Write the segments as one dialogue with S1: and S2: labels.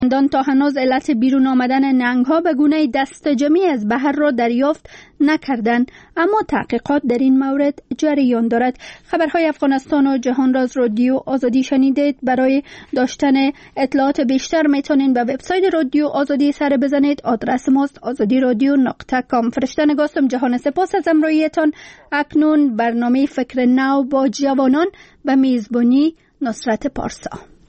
S1: دان تا هنوز علت بیرون آمدن نهنگ‌ها به گونه دستجمعی از بحر را دریافت نکردند، اما تحقیقات در این مورد جریان دارد. خبرهای افغانستان و جهان راز رادیو آزادی شنیدید. برای داشتن اطلاعات بیشتر میتونید به وبسایت رادیو آزادی سر بزنید. آدرس ماست azadiradio.com. فرشته نگاستم. جهان سپاس از همراهیتان. اکنون برنامه فکر نو با جوانان به میزبانی نصرت پارسا.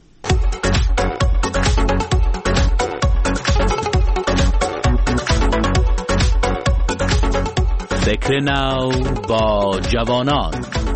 S2: فکر نو با جوانان.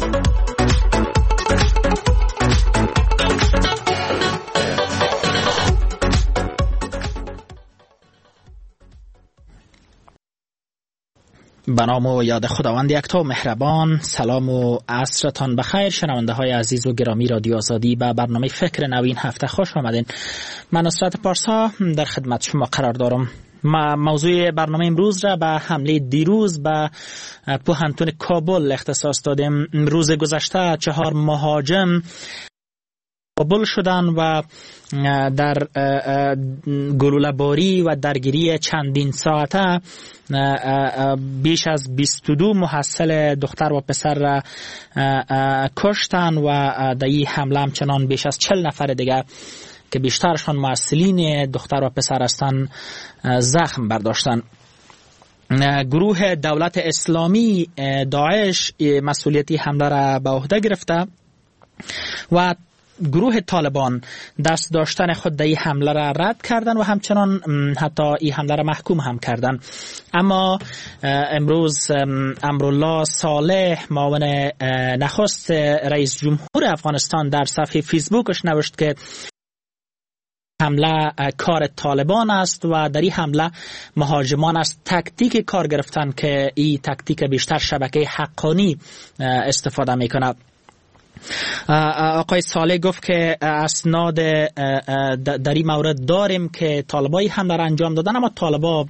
S3: به نام و یاد خداوند یکتا مهربان. سلام و عصرتان بخیر شنونده های عزیز و گرامی رادیو آزادی. به برنامه فکر نو این هفته خوش آمدین. من نصرت پارسا در خدمت شما قرار دارم. موضوع برنامه امروز را به حمله دیروز به پوهنتون کابل اختصاص دادیم. روز گذشته 4 مهاجم کابل شدن و در گلوله‌باری و درگیری چندین ساعته بیش از 22 محصل دختر و پسر را کشتن و در این حمله همچنان بیش از 40 نفر دیگر که بیشترشان محصلین دختر و پسر هستند زخم برداشتن. گروه دولت اسلامی داعش مسئولیتی حمله را به عهده گرفته و گروه طالبان دست داشتن خود در این حمله را رد کردن و همچنان حتی این حمله را محکوم هم کردن. اما امروز امرالله صالح معاون نخست رئیس جمهور افغانستان در صفحه فیسبوکش نوشت که حمله کار طالبان است و در این حمله مهاجمان از تکتیک کار گرفتن که این تکتیک بیشتر شبکه حقانی استفاده میکنه. آقای صالح گفت که اسناد در این مورد داریم که طالبای حمله را انجام دادن، اما طالبا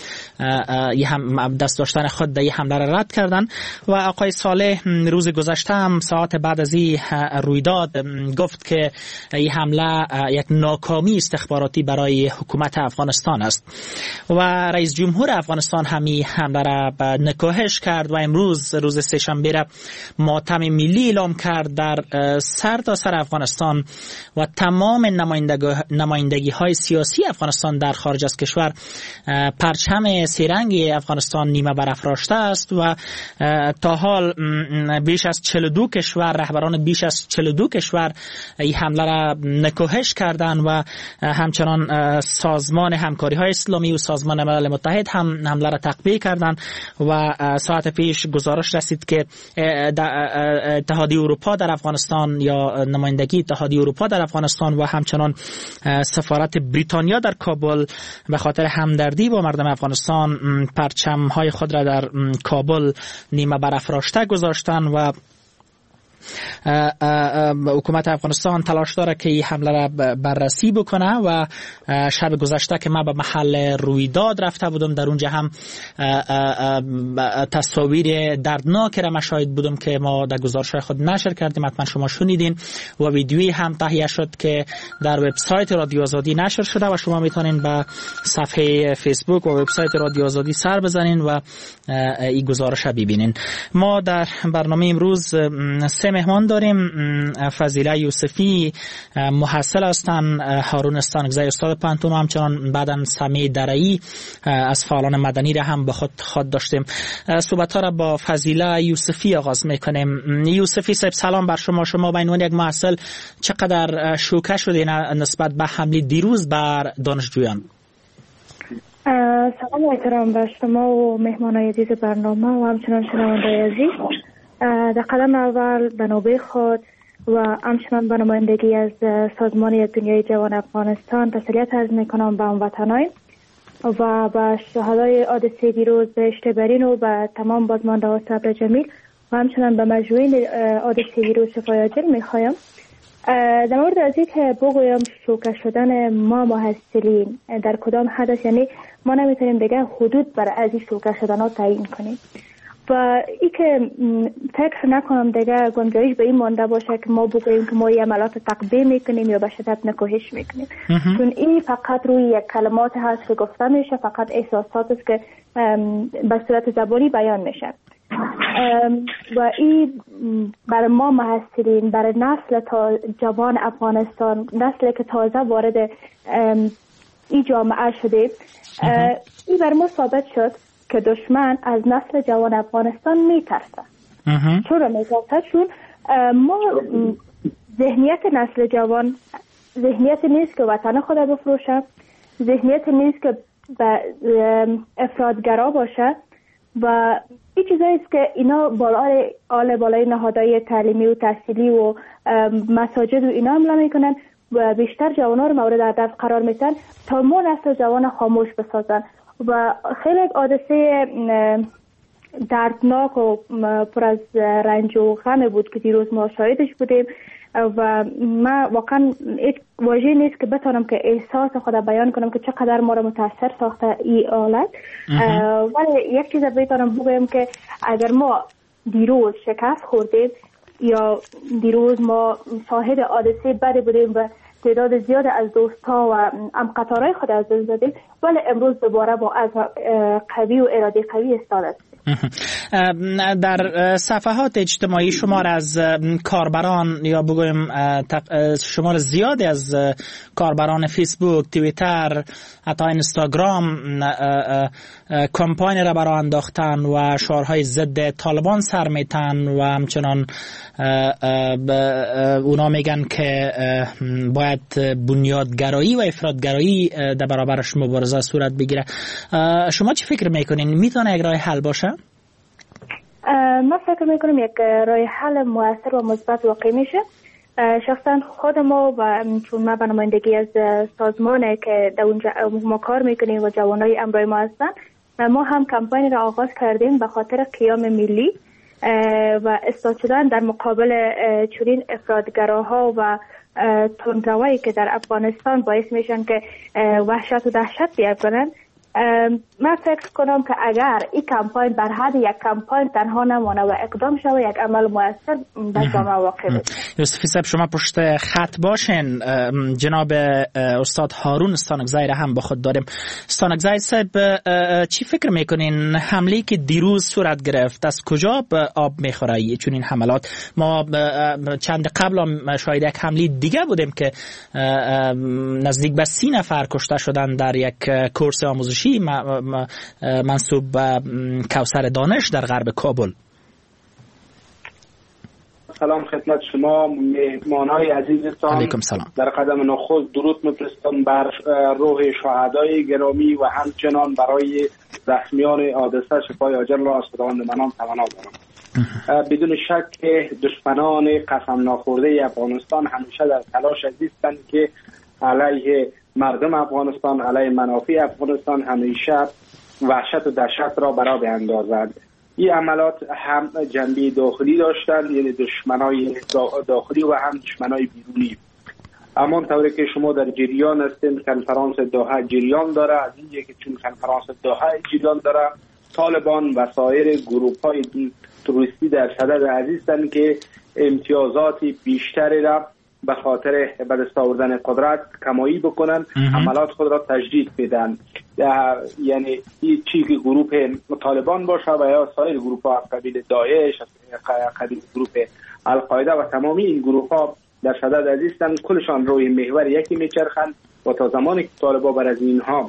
S3: دست داشتن خود در این حمله را رد کردن. و آقای صالح روز گذشته هم ساعت بعد از این رویداد گفت که این حمله یک ناکامی استخباراتی برای حکومت افغانستان است و رئیس جمهور افغانستان همین حمله را نکوهش کرد و امروز روز سه‌شنبه را ماتم ملی اعلام کرد در سر تا سر افغانستان و تمام نمایندگی های سیاسی افغانستان در خارج از کشور پرچم سه‌رنگی افغانستان نیمه برافراشته است و تا حال بیش از 42 کشور، رهبران بیش از 42 کشور این حمله را نکوهش کردند و همچنان سازمان همکاری های اسلامی و سازمان ملل متحد هم حمله را تقویه کردند و ساعت پیش گزارش رسید که اتحادیه اروپا در افغانستان یا نمایندگی اتحادیه اروپا در افغانستان و همچنان سفارت بریتانیا در کابل به خاطر همدردی با مردم افغانستان پرچم های خود را در کابل نیمه برافراشته گذاشتن و حکومت افغانستان تلاش داره که این حمله را بررسی بکنه و شب گذشته که من به محل رویداد رفته بودم، در اونجا هم تصاویر دردناک را مشاهد بودم که ما در گزارش‌های خود نشر کردیم، حتما شما شنیدین و ویدیویی هم تهیه شد که در وبسایت رادیو آزادی نشر شده و شما میتونین به صفحه فیسبوک و وبسایت رادیو آزادی سر بزنین و این گزارش را ببینین. ما در برنامه امروز 3 مهمان داریم. فضیله یوسفی محصل هستند، هارون استانکزی استاد پانتون و همچنان بعداً سمیع درعی از فعالان مدنی را هم به خود داشتیم. صحبت‌ها را با فضیله یوسفی آغاز می‌کنیم. یوسفی صاحب سلام بر شما. شما به عنوان یک محصل چقدر شوکه شدین نسبت به حمله دیروز بر دانشجویان؟
S4: سلام و احترام بر شما و مهمانای عزیز برنامه و همچنان شنونده‌های عزیز. در قدم اول به نوبه خود و همچنان به نمایندگی از سازمان دنیای جوان افغانستان تسلیت عرض میکنم به هموطنان و به شهدای حادثه دیروز بهشت برین و به تمام بازمانده‌ها صبر جمیل و همچنان به مجروحین حادثه دیروز شفای عاجل میخوایم. در مورد از اینکه بگویم شوکه شدن ما محصلین در کدام حدث، یعنی ما نمیتونیم دیگه حدود برای از این شوکه شدن ها تعیین کنیم. و ای که فکر نکنم دیگه گنجایش به این مانده باشه که ما بگوییم که ما یه عملات تقبیه میکنیم یا به شدت نکوهش میکنیم، چون این فقط روی یک کلمات هست که گفته میشه، فقط احساسات است که به صورت زبانی بیان میشه و این برای ما محصلین، برای نسل جوان افغانستان، نسلی که تازه وارد این جامعه شده، این برای ما ثابت شد که دشمن از نسل جوان افغانستان میترسه. چرا میترسه؟ چون ما ذهنیت نسل جوان ذهنیت نیست که وطن خود بفروشه، ذهنیت نیست که به افراطگرا باشه و این چیزایی است که اینا بالای نهادهای تعلیمی و تحصیلی و مساجد و اینا حمله میکنن و بیشتر جوانان رو مورد هدف قرار میدن تا ما نسل جوان خاموش بسازن و خیلی حادثه دردناک و پر از رنج و غم بود که دیروز ما شاهدش بودیم و ما واقعا یک واژه نیست که بتونم که احساس خود بیان کنم که چقدر ما رو متاثر ساخته این حالت. ولی یک چیز بتونم بگم که اگر ما دیروز شکست خوردیم یا دیروز ما شاهد حادثه بدی بودیم و تعداد زیاد از دوستها و قطارهای خود از دست دادیم، ولی امروز دوباره با از قوی و اراده قوی ایستاده.
S3: در صفحات اجتماعی شمار از کاربران یا بگویم شمار زیادی از کاربران فیسبوک، توییتر، حتی اینستاگرام کمپاین را برای انداختن و شعارهای ضد طالبان سر میتن و همچنان اونا میگن که باید بنیادگرایی و افراطگرایی در برابرش مبارزه صورت بگیره. شما چی فکر میکنین؟ میتونه یک راه حل باشه؟
S4: من فکر میکنم یک راه حل مؤثر و مثبت واقع میشه. شخصا خود ما و چون ما به نمایندگی از سازمانی که در اونجا ما کار میکنیم و جوانای امرای ما هستن، ما هم کمپانی را آغاز کردیم به خاطر قیام ملی و استاد شدن در مقابل چنین افراطگراها و تندروایی که در افغانستان باعث میشن که وحشت و دهشت بیان کنن. من فکر کنم که اگر این کمپاین بر حد یک کمپاین تنها نمانه و اقدام شود، یک عمل موثر به جامعه واقع بشه.
S3: یوسفی صاحب شما پشت خط باشین. جناب استاد هارون استانکزی را هم با خود داریم. استانکزی صاحب چی فکر میکنین حمله که دیروز صورت گرفت از کجا به آب میخوره چون این حملات؟ ما چند قبل هم شاهد یک حمله دیگه بودیم که نزدیک به 30 نفر کشته شدن در یک کورس آموزشی منصوب به کوثر دانش در غرب کابل.
S5: سلام خدمت شما مهمانای عزیزتان.
S3: علیکم سلام.
S5: در قدم نخست درود می‌فرستم بر روح شهدای گرامی و همچنان برای زخمیان حادثه شفای عاجل را از خداوند منان تمنا دارم. بدون شک دشمنان قسم ناخورده افغانستان همیشه در تلاش هستند که علیه مردم افغانستان، علیه منافع افغانستان همیشه وحشت و دهشت را برا بیندازند. این عملات هم جنبه داخلی داشتند، یعنی دشمنای داخلی و هم دشمنای بیرونی. اما طوری که شما در جریان هستین، کنفرانس دوحه جریان داره. از اینجا که چون کنفرانس دوحه جریان داره، طالبان و سایر گروه‌های تروریستی در صدد عزیزند که امتیازات بیشتری را به خاطر به دست آوردن قدرت کمایی بکنن، عملات خود را تجدید بدن. یعنی چی که گروه طالبان باشه و یا سایر گروه ها از قبیل داعش، از گروه القاعده و تمامی این گروه ها در صدد عزیزند، کلشان روی محور یکی میچرخند و تا زمانی که طالبان بر از اینها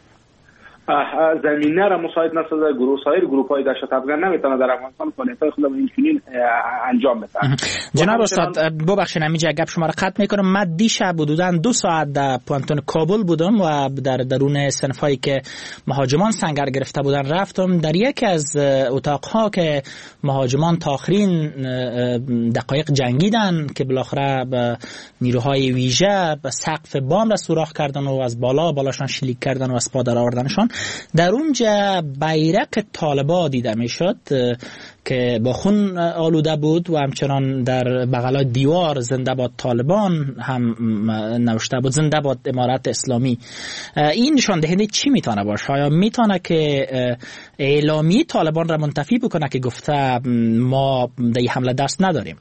S5: زمینه را مساعد نسازه، سایر گروه های دهشت افغان نمیتونه در افغانستان فعالیت‌های خود این چنین انجام بدن.
S3: جناب استاد ببخشید همینجا گپ شما را قطع میکنم. من دیشب حدوداً 2 ساعت در پانتون کابل بودم و در درون صنفایی که مهاجمان سنگر گرفته بودن رفتم. در یکی از اتاقها که مهاجمان تا آخرین دقایق جنگیدن که بالاخره به نیروهای ویژه به سقف بام را سوراخ کردن و از بالاشان شلیک کردن و از پا در آوردنشان، در اونجا بیرق طالبان دیده میشد که با خون آلوده بود و همچنان در بغل دیوار زنده باد طالبان هم نوشته بود، زنده باد امارت اسلامی. این نشان دهنده چی میتونه باشه؟ آیا میتونه که اعلامی طالبان را منتفی بکنه که گفته ما در این حمله دست نداریم؟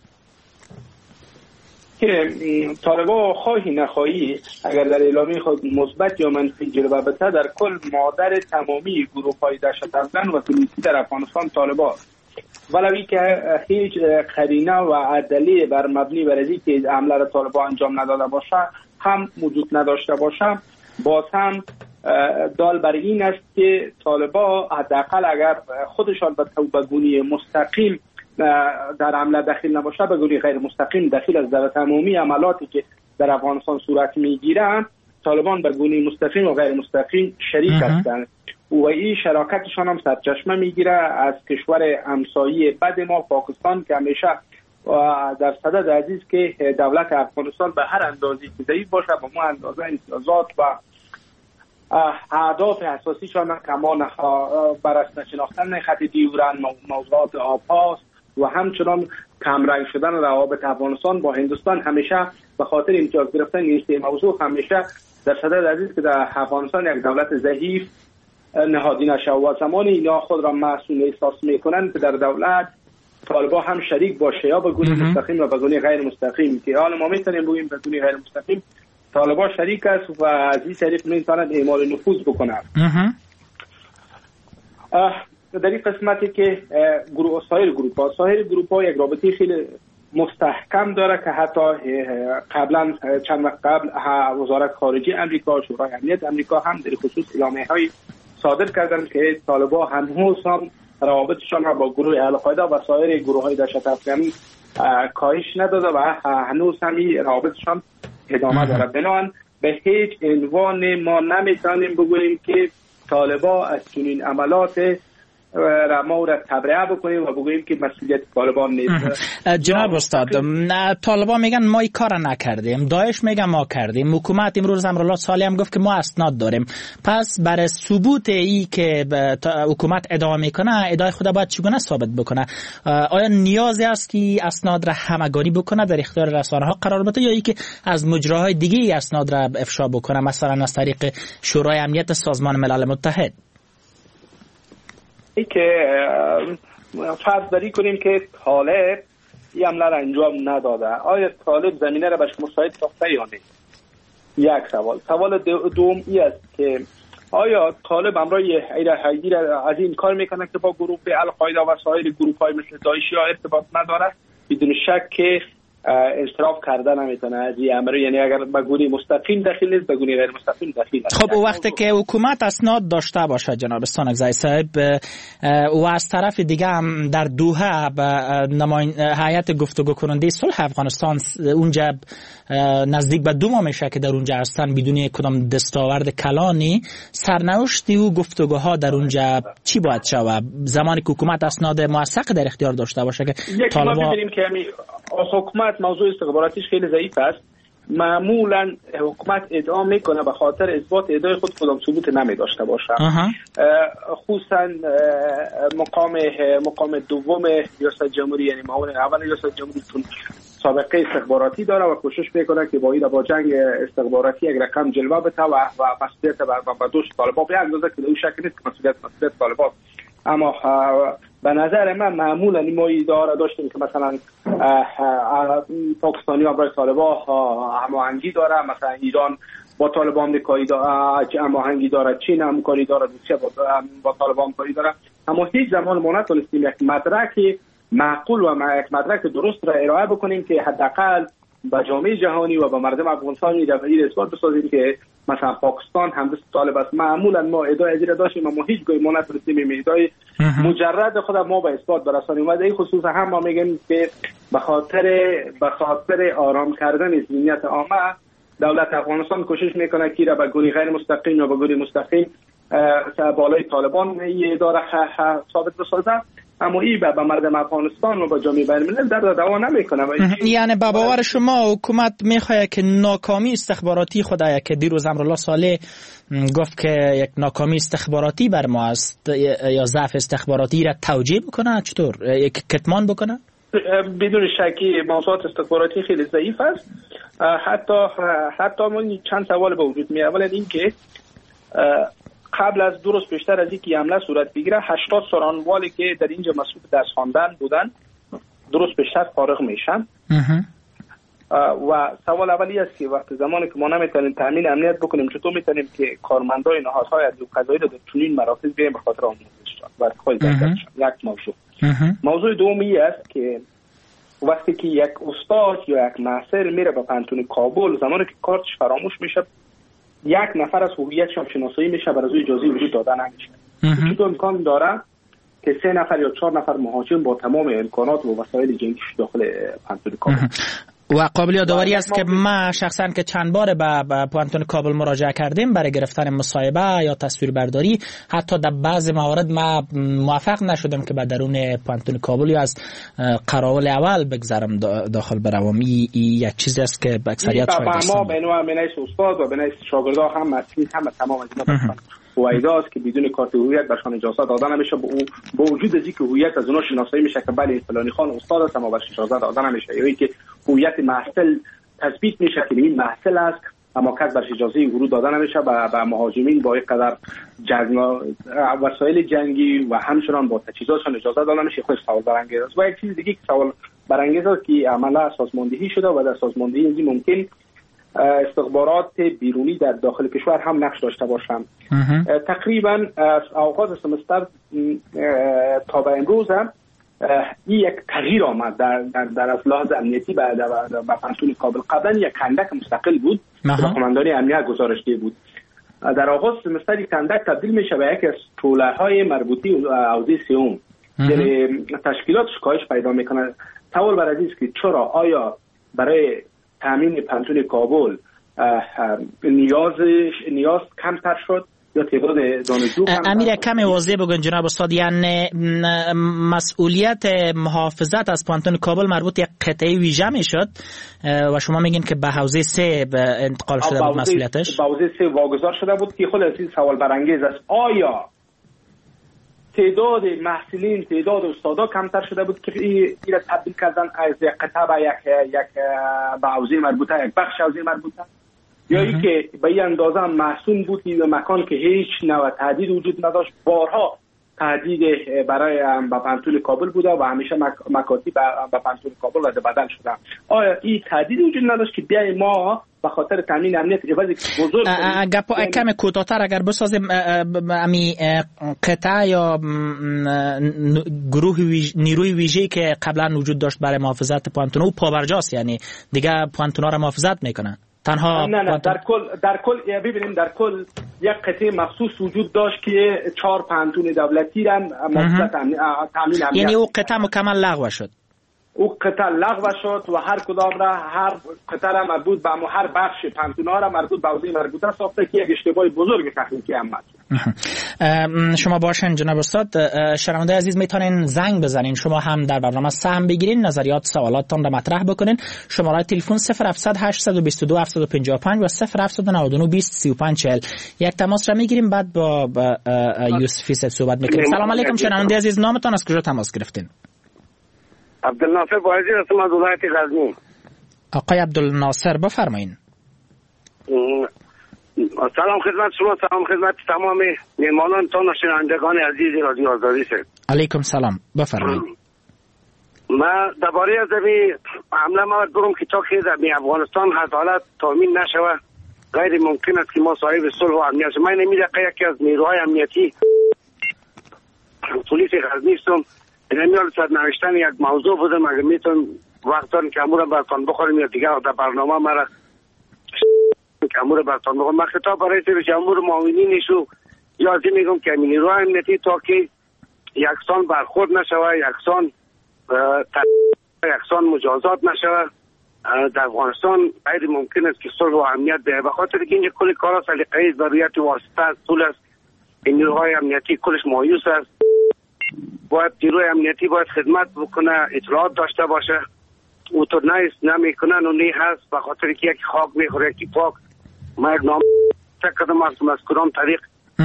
S5: که طالبان خواهی نخواهی اگر در اعلامی خود مثبت یا منفی جلوه بده، در کل مادر تمامی گروه‌های دهشت افکن و پلیسی در افغانستان طالبان، ولوی که هیچ قرینه و دلیل بر مبنی بر اینکه حمله را طالبان انجام نداده باشه هم وجود نداشته باشه، باز هم دال بر این است که طالبان حداقل اگر خودشان به گونه مستقیم در حمله دخیل نباشه، به گونه غیر مستقیم دخیل از در تمامی عملاتی که در افغانستان صورت میگیرند، طالبان به گونه مستقیم و غیر مستقیم شریک هستند و این شراکتشان هم سرچشمه میگیره از کشور همسایه بد ما پاکستان که همیشه در صدد عزیز که دولت افغانستان به هر اندازی که ضعیف باشه به ما اندازه امتیازات و اهداف اساسیشان کمان بر شناختن خط دیورن، موضوعات آب‌هاست و همچنان کمرنگ شدن روابط افغانستان با هندوستان همیشه به خاطر امتیاز گرفتن این موضوع همیشه در صدد عزیز که در افغانستان یک دولت ضعیف نهادی نشه و زمانی اینا خود را مسئول احساس میکنن که در دولت طالبان هم شریک باشه یا به گونه مستقیم و به گونه غیر مستقیم، که حالا ما میتونیم بگیم به گونه غیر مستقیم طالبان شریک است و از این طریق میتونن اعمال نفوذ بکنن. در این قسمتی که سایر گروه ها یک رابطه خیلی مستحکم داره که حتی قبلا چند وقت قبل وزارت خارجه امریکا و شورای امنیت امریکا هم در خصوص اعلامیه‌های صادر کردن که طالبان هنوز هم روابطشان را با گروه القاعده و سایر گروه‌های دهشت افکنی کاهش نداده و هنوز هم این روابطشان ادامه داره. بنابراین به هیچ عنوان ما نمیتونیم بگوییم که طالبان از چنین عملات ما را تبرئه بکنیم و بگوییم که مسئولیت طالبان نیست.
S3: جناب استاد، طالبان میگن ما این کار نکردیم، داعش میگن ما کردیم، حکومت امروز امرالله صالح هم گفت که ما اسناد داریم. پس برای ثبوت ای که حکومت ادعا میکنه ادعای خود باید چگونه ثابت بکنه؟ آیا نیازی است که اسناد را همگانی بکنه در اختیار رسانه ها قرار بده یا ای که از مجراهای دیگه اسناد را افشا بکنه، مثلا از طریق شورای امنیت سازمان ملل متحد؟
S5: ای که فرض بری کنیم که طالب این عمله را انجام نداده، آیا طالب زمینه را بهش مساعد ساخته یا نه؟ یک سوال دوم ای است که آیا طالب امرای حیدر از این کار میکنه که با گروه القاعده و سایر گروه های مثل داعشی ها ارتباط نداره؟ بدون شک که اشتراک کرده نمیتونه از این امر، یعنی اگر به گونه مستقیم دخیل نیست به گونه غیر مستقیم دخیل است.
S3: خب وقتی که حکومت اسناد داشته باشه جناب استانکزی صاحب و از طرف دیگه هم در دوحه هیئت گفتگو کننده صلح افغانستان اونجا نزدیک به 2 ماه میشه که در اونجا هستن بدون کدام دستاورد کلانی، سرنوشت و گفتگوها در اونجا چی باید شود زمانی که حکومت اسناد موثق در اختیار داشته باشه؟ که
S5: طالبان می‌بینیم که حکومت موضوع استخباراتیش خیلی ضعیف است. معمولا حکومت ادعا میکنه به خاطر اثبات ادعای خود کدام ثبوت نمی داشته باشه. خصوصا مقام دوم ریاست جمهوری، یعنی معاون اول ریاست جمهوری سابقه استخباراتی داره و کوشش میکنه که با جنگ استخباراتی یک رقم جلوه بده و مسئولیت به دوش طالبان به اندازه که اون شکل نیست که مسئولیت طالبان. اما به نظر من معمولا ما ادعا داشتیم که مثلا پاکستانی ها برای طالبان هماهنگی داره، مثلا ایران با طالبان آمریکایی هماهنگی داره، چین همکاری داره، روسیه با طالبان همکاری داره. اما هیچ زمان ما نتونستیم یک مدرک معقول و یک مدرک درست را ارائه بکنیم که حداقل به جامعه جهانی و به مردم افغانستان این اثبات بسازیم که مثلا پاکستان همدست طالب است. معمولا ما ادعای ازیر داشتیم اما هیچ گاهی ما نتونستیم ادعای مجرد خود ما به اثبات برسانیم. و این خصوصا هم ما میگیم که به خاطر آرام کردن ذهنیت عامه دولت افغانستان کوشش میکنه که را به گونه غیر مستقیم یا به گونه مستقیم بالای طالبان اداره ثابت بسازه. اما این به مردم افغانستان و با جامعه بین الملل در دوا نمیکنه.
S3: یعنی به باور شما حکومت میخواد که ناکامی استخباراتی خودش که دیروز امرالله صالح گفت که یک ناکامی استخباراتی بر ما است یا ضعف استخباراتی را توجیه بکنه، چطور یک کتمان بکنه؟
S5: بدون شکی موضوعات استخباراتی خیلی ضعیف است. حتی من چند سوال به وجود می اولا این که قبل از درست بیشتر از اینکه حمله صورت بگیره 80 سرانوالی که در اینجا مسئول درس خواندن بودن درست بیشتر فارغ میشن. و سوال اولی است که وقتی زمانی که ما نمیتونیم تامین امنیت بکنیم چطور میتونیم که کارمندای نهادهای عدلی و قضایی را در چنین مراکز بیایم به خاطر آموزششان و خود یک موضوع. موضوع دومی است که وقتی که یک استاد یا یک محصل میره به پانتون کابل، زمانی که کارتش فراموش میشه یک نفر از هویتش هم شناسایی میشه، برای اجازه وجود دادن نمیشه. چطور امکان داره که 3 نفر یا 4 نفر مهاجم با تمام امکانات و وسایل جنگیش داخل پانتون کابل؟
S3: و قابل یادآوری است که ما شخصا که چند بار به پانتون کابل مراجعه کردیم برای گرفتن مصاحبه یا تصویربرداری، حتی در بعض موارد ما موفق نشدیم که به درون پانتون کابل یا از قراول اول بگذرم داخل بروم. یک چیزی است که به اکثریت
S5: ما بین استاد و بین شاگردا هم مسئول هم تمام از اینا هویداست که بدون کارت هویت برشان اجازه دادن نمیشه. با وجود از اینکه هویت از اونها شناسایی میشه که بله فلانی خان استاد است اما برش اجازه دادن نمیشه، یا اینکه هویت محصل تثبیت میشه که این محصل است اما کس برش اجازه ورود دادن نمیشه. به مهاجمین با یک قدر وسایل جنگی و همچنان با تجهیزاتشان اجازه دادن نمیشه. خود سوال برانگیز است. و یک چیز دیگه که سوال برانگیز است که عملا سازماندهی شده و در سازماندهی این ممکن استخبارات بیرونی در داخل کشور هم نقش داشته باشند. تقریبا از آغاز سمستر تا به امروز این یک تغییر آمد در از لحاظ امنیتی به پانتون کابل. قبلا یک کندک مستقل بود که قماندانی امنیت گزارش داده بود. در آغاز سمستر یک کندک تبدیل میشه به یک از طوله‌های مربوطی حوزه سوم. یعنی تشکیلات کاهش پیدا میکنه. سوال بر این است که چرا آیا برای تامین پانتون کابل نیاز کمتر شد یا تعداد دانشجو کمتر؟
S3: امیر کمی واضح بگن جناب استاد، یعنی مسئولیت محافظت از پانتون کابل مربوط یک قطعه ویژه میشد و شما میگین که به حوزه 3 انتقال شده بود مسئولیتش؟
S5: به حوزه 3 واگذار شده بود که خود از این سوال برانگیز است. آیا تعداد محصلین، تعداد استادا کمتر شده بود که این را تبدیل کردن از یک قطعه به یک به حوزه مربوطه، یک بخش حوزه مربوطه، یا این که به این اندازه محسون بود این مکان که هیچ نوع تهدید وجود نداشت؟ بارها تهدید برای به پانتون کابل بوده و همیشه مکاتب به پانتون کابل رد بدل شده. آیا این تهدید وجود نداشت که بیای ما به خاطر تامین امنیت عوضی بزرگ
S3: گپ کم کوتاه‌تر اگر بسازیم امی قطعه یا گروه نیروی ویژه‌ای که قبلا وجود داشت برای محافظت پانتون او پابرجاست، یعنی دیگه پانتون‌ها را محافظت میکنن تنها؟
S5: نه در کل ببینیم در کل یک قطعه مخصوص وجود داشت که 4 پانتون دولتی را محافظت تامین امنیت،
S3: یعنی او قطعه مکمل لغو شد.
S5: او قطعه لغو شد و هر کدام را هر قطعه را مربوط به هر بخش پانتون‌ها را مربوط به حوزه مربوطه ساخته که یک اشتباه بزرگ تکنیکی عمل.
S3: شما باشین جناب استاد. شنونده عزیز میتونین زنگ بزنین، شما هم در برنامه سهم بگیرین، نظریات سوالاتتان را مطرح بکنین. شماره تلفن 0700 822 755 و 0799 20 35 40. یک تماس را میگیریم بعد با یوسفی صحبت میکنیم. سلام علیکم شنونده عزیز، نامتان از کجا تماس گرفتین؟
S6: عبدالناصر بایزی هستم از ولایت غزنی.
S3: آقای عبدالناصر بفرمایین.
S6: سلام خدمت شما، سلام خدمت تمام مهمانانتان و شنوندگان عزیز رادیو آزادی است.
S3: علیکم سلام، بفرمایید.
S6: ما درباره از این حمله ما دارم که تا که در افغانستان حالت تامین نشوه غیر ممکن است که ما صاحب صلح و امنیت شویم. من نمی‌دونم یکی از نیروهای امنیتی پلیس غزنی هستم. نمی‌دونم صد نوشتن یک موضوع بودم، اگه میتونم وقتان که امور برتان بخوریم یا دیگه در برنامه مرا که امور برتان بخوریم. من خطاب برای سر امور معاونینشو یادی میگم که نیروهای امنیتی تا که یکسان برخورد نشوه، یکسان مجازات نشوه در افغانستان غیر ممکن است که صلح و امنیت به خاطر که اینجا کلی کارا سلیقه‌ای ضروریت واسطه است، طول است. این نیروهای امنیتی کلش مایوس است. باید نیروی امنیتی باید خدمت بکنه، اطلاعات داشته باشه. او تو نمیکنن و نه هست به خاطر که یک خاک میخوره یکی پاک. ما یک نام کردم از کدام طریق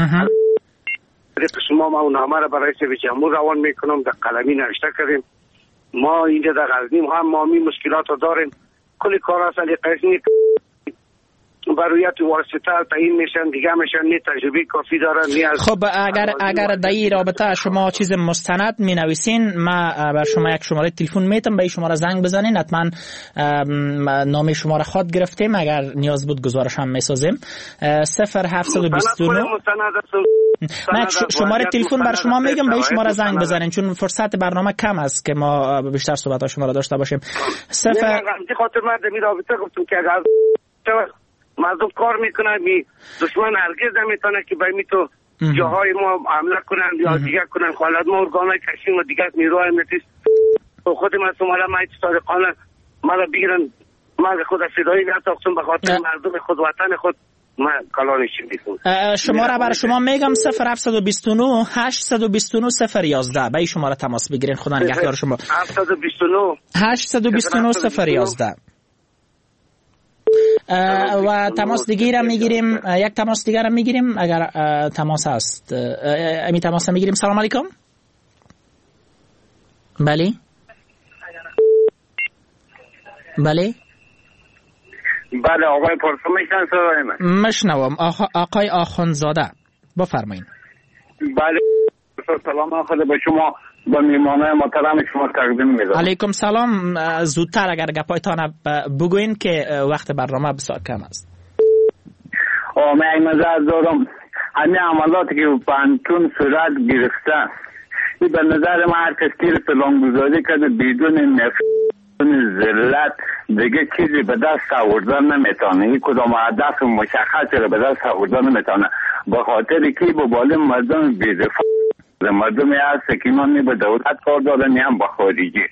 S6: شما ما اون نامه را برای رئیس جمهور روان میکنم، در قلمی نوشته کردیم. ما اینجا در غزنی هم ما می مشکلات رو داریم، کلی کار است علی قیسنی برویت واسطه تعیین میشن، دیگه میشن نه تجربه کافی دارن نه از.
S3: خب اگر در این رابطه شما چیز مستند می نویسین، ما بر شما یک شماره تلفن میتم، به این شماره زنگ بزنین، حتما نام شما را خود گرفتیم، اگر نیاز بود گزارش هم میسازیم. 0729 من شماره تلفن بر شما میگم، به این شماره زنگ بزنین چون فرصت برنامه کم است که ما بیشتر صحبت ها شما را داشته باشیم.
S6: خاطر من در رابطه گفتم که اگر مردم کار میکنن دشمن هرگز نمیتونه که به تو جاهای ما حمله کنن یا دیگه کنن. خالد ما ارگانای کشیم و دیگه نیروهای امنیتی خود من سمالا ما صادقانه مرا بگیرن، من خود فدایی نتاختم به خاطر مردم خود وطن خود ما کلانشیم میکنم.
S3: شماره برای شما میگم 0729 829 011 به این شماره تماس بگیرین. خدا نگهدار شما. 829 011 و تماس دیگه را میگیریم. یک تماس دیگه را میگیریم اگر تماس هست. امی تماس را میگیریم. سلام علیکم. بله بله
S6: بله آقای پرسو میشن صدای من
S3: مشنوم. آقای آخوندزاده بفرمایید.
S6: بله سلام آخوند به شما با میمانه محترم شما تقدیم میدم.
S3: علیکم سلام. زودتر اگر گپایتان بگوین که وقت برنامه بسیار کم است.
S6: من مزد دارم همین عملاتی که پانتون صورت گرفته این به نظر من هر کس تیر پلانگذاری کرده بدون نفت ذلت دیگه چیزی به دست آوردن نمیتونه. این کدام هدف مشخصی رو به دست آوردن نمیتونه به خاطر که با بالا مردم بی‌دفاع مردمی هست که اینا نی به دولت کار دارن نی هم با خارجی.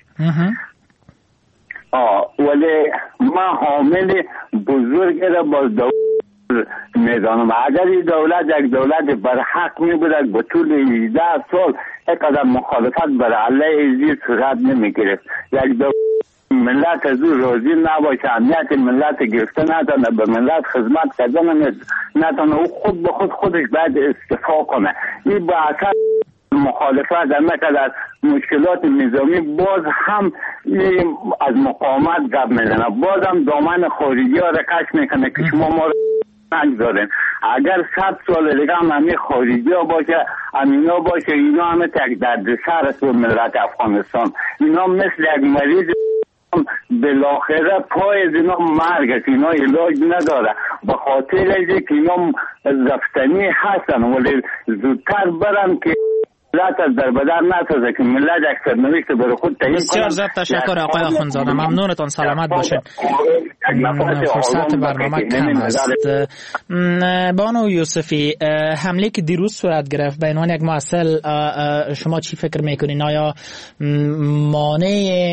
S6: ولی ما حامل بزرگ را با دولت میدانم. اگر این دولت یک دولت برحق می بود به طول 18 سال یک قدر مخالفت بر علیه این صورت نمی گرفت. یک دولت ملت از او راضی نباشه، امنیت ملت گرفته نتونه، به ملت خدمت کردن نتونه، او خود به خودش باید استعفا کنه. این با اثر مخالفت در مشکلات نظامی باز هم از مقاومت گپ میزنه، باز هم دامن خارجی ها را کش میکنه که شما ما نگذارین. اگر 100 سال دیگه هم همین خارجی ها باشه امینا باشه، اینا همه تک دردسر است به ملت افغانستان. اینا مثل یک مریض بالاخره پای از اینا مرگ است، اینا علاج نداره به خاطر اینکه اینا رفتنی هستن ولی زودتر برن که ملت از در بدر نتازه که ملت یک سرنوشت برای خود تعیین کنن.
S3: بسیار زیاد تشکر آقای آخوندزاده، ممنونتان، سلامت باشید. فرصت برنامه کم است. بانو یوسفی، حمله که دیروز صورت گرفت به عنوان یک مسئول شما چی فکر میکنین؟ آیا مانع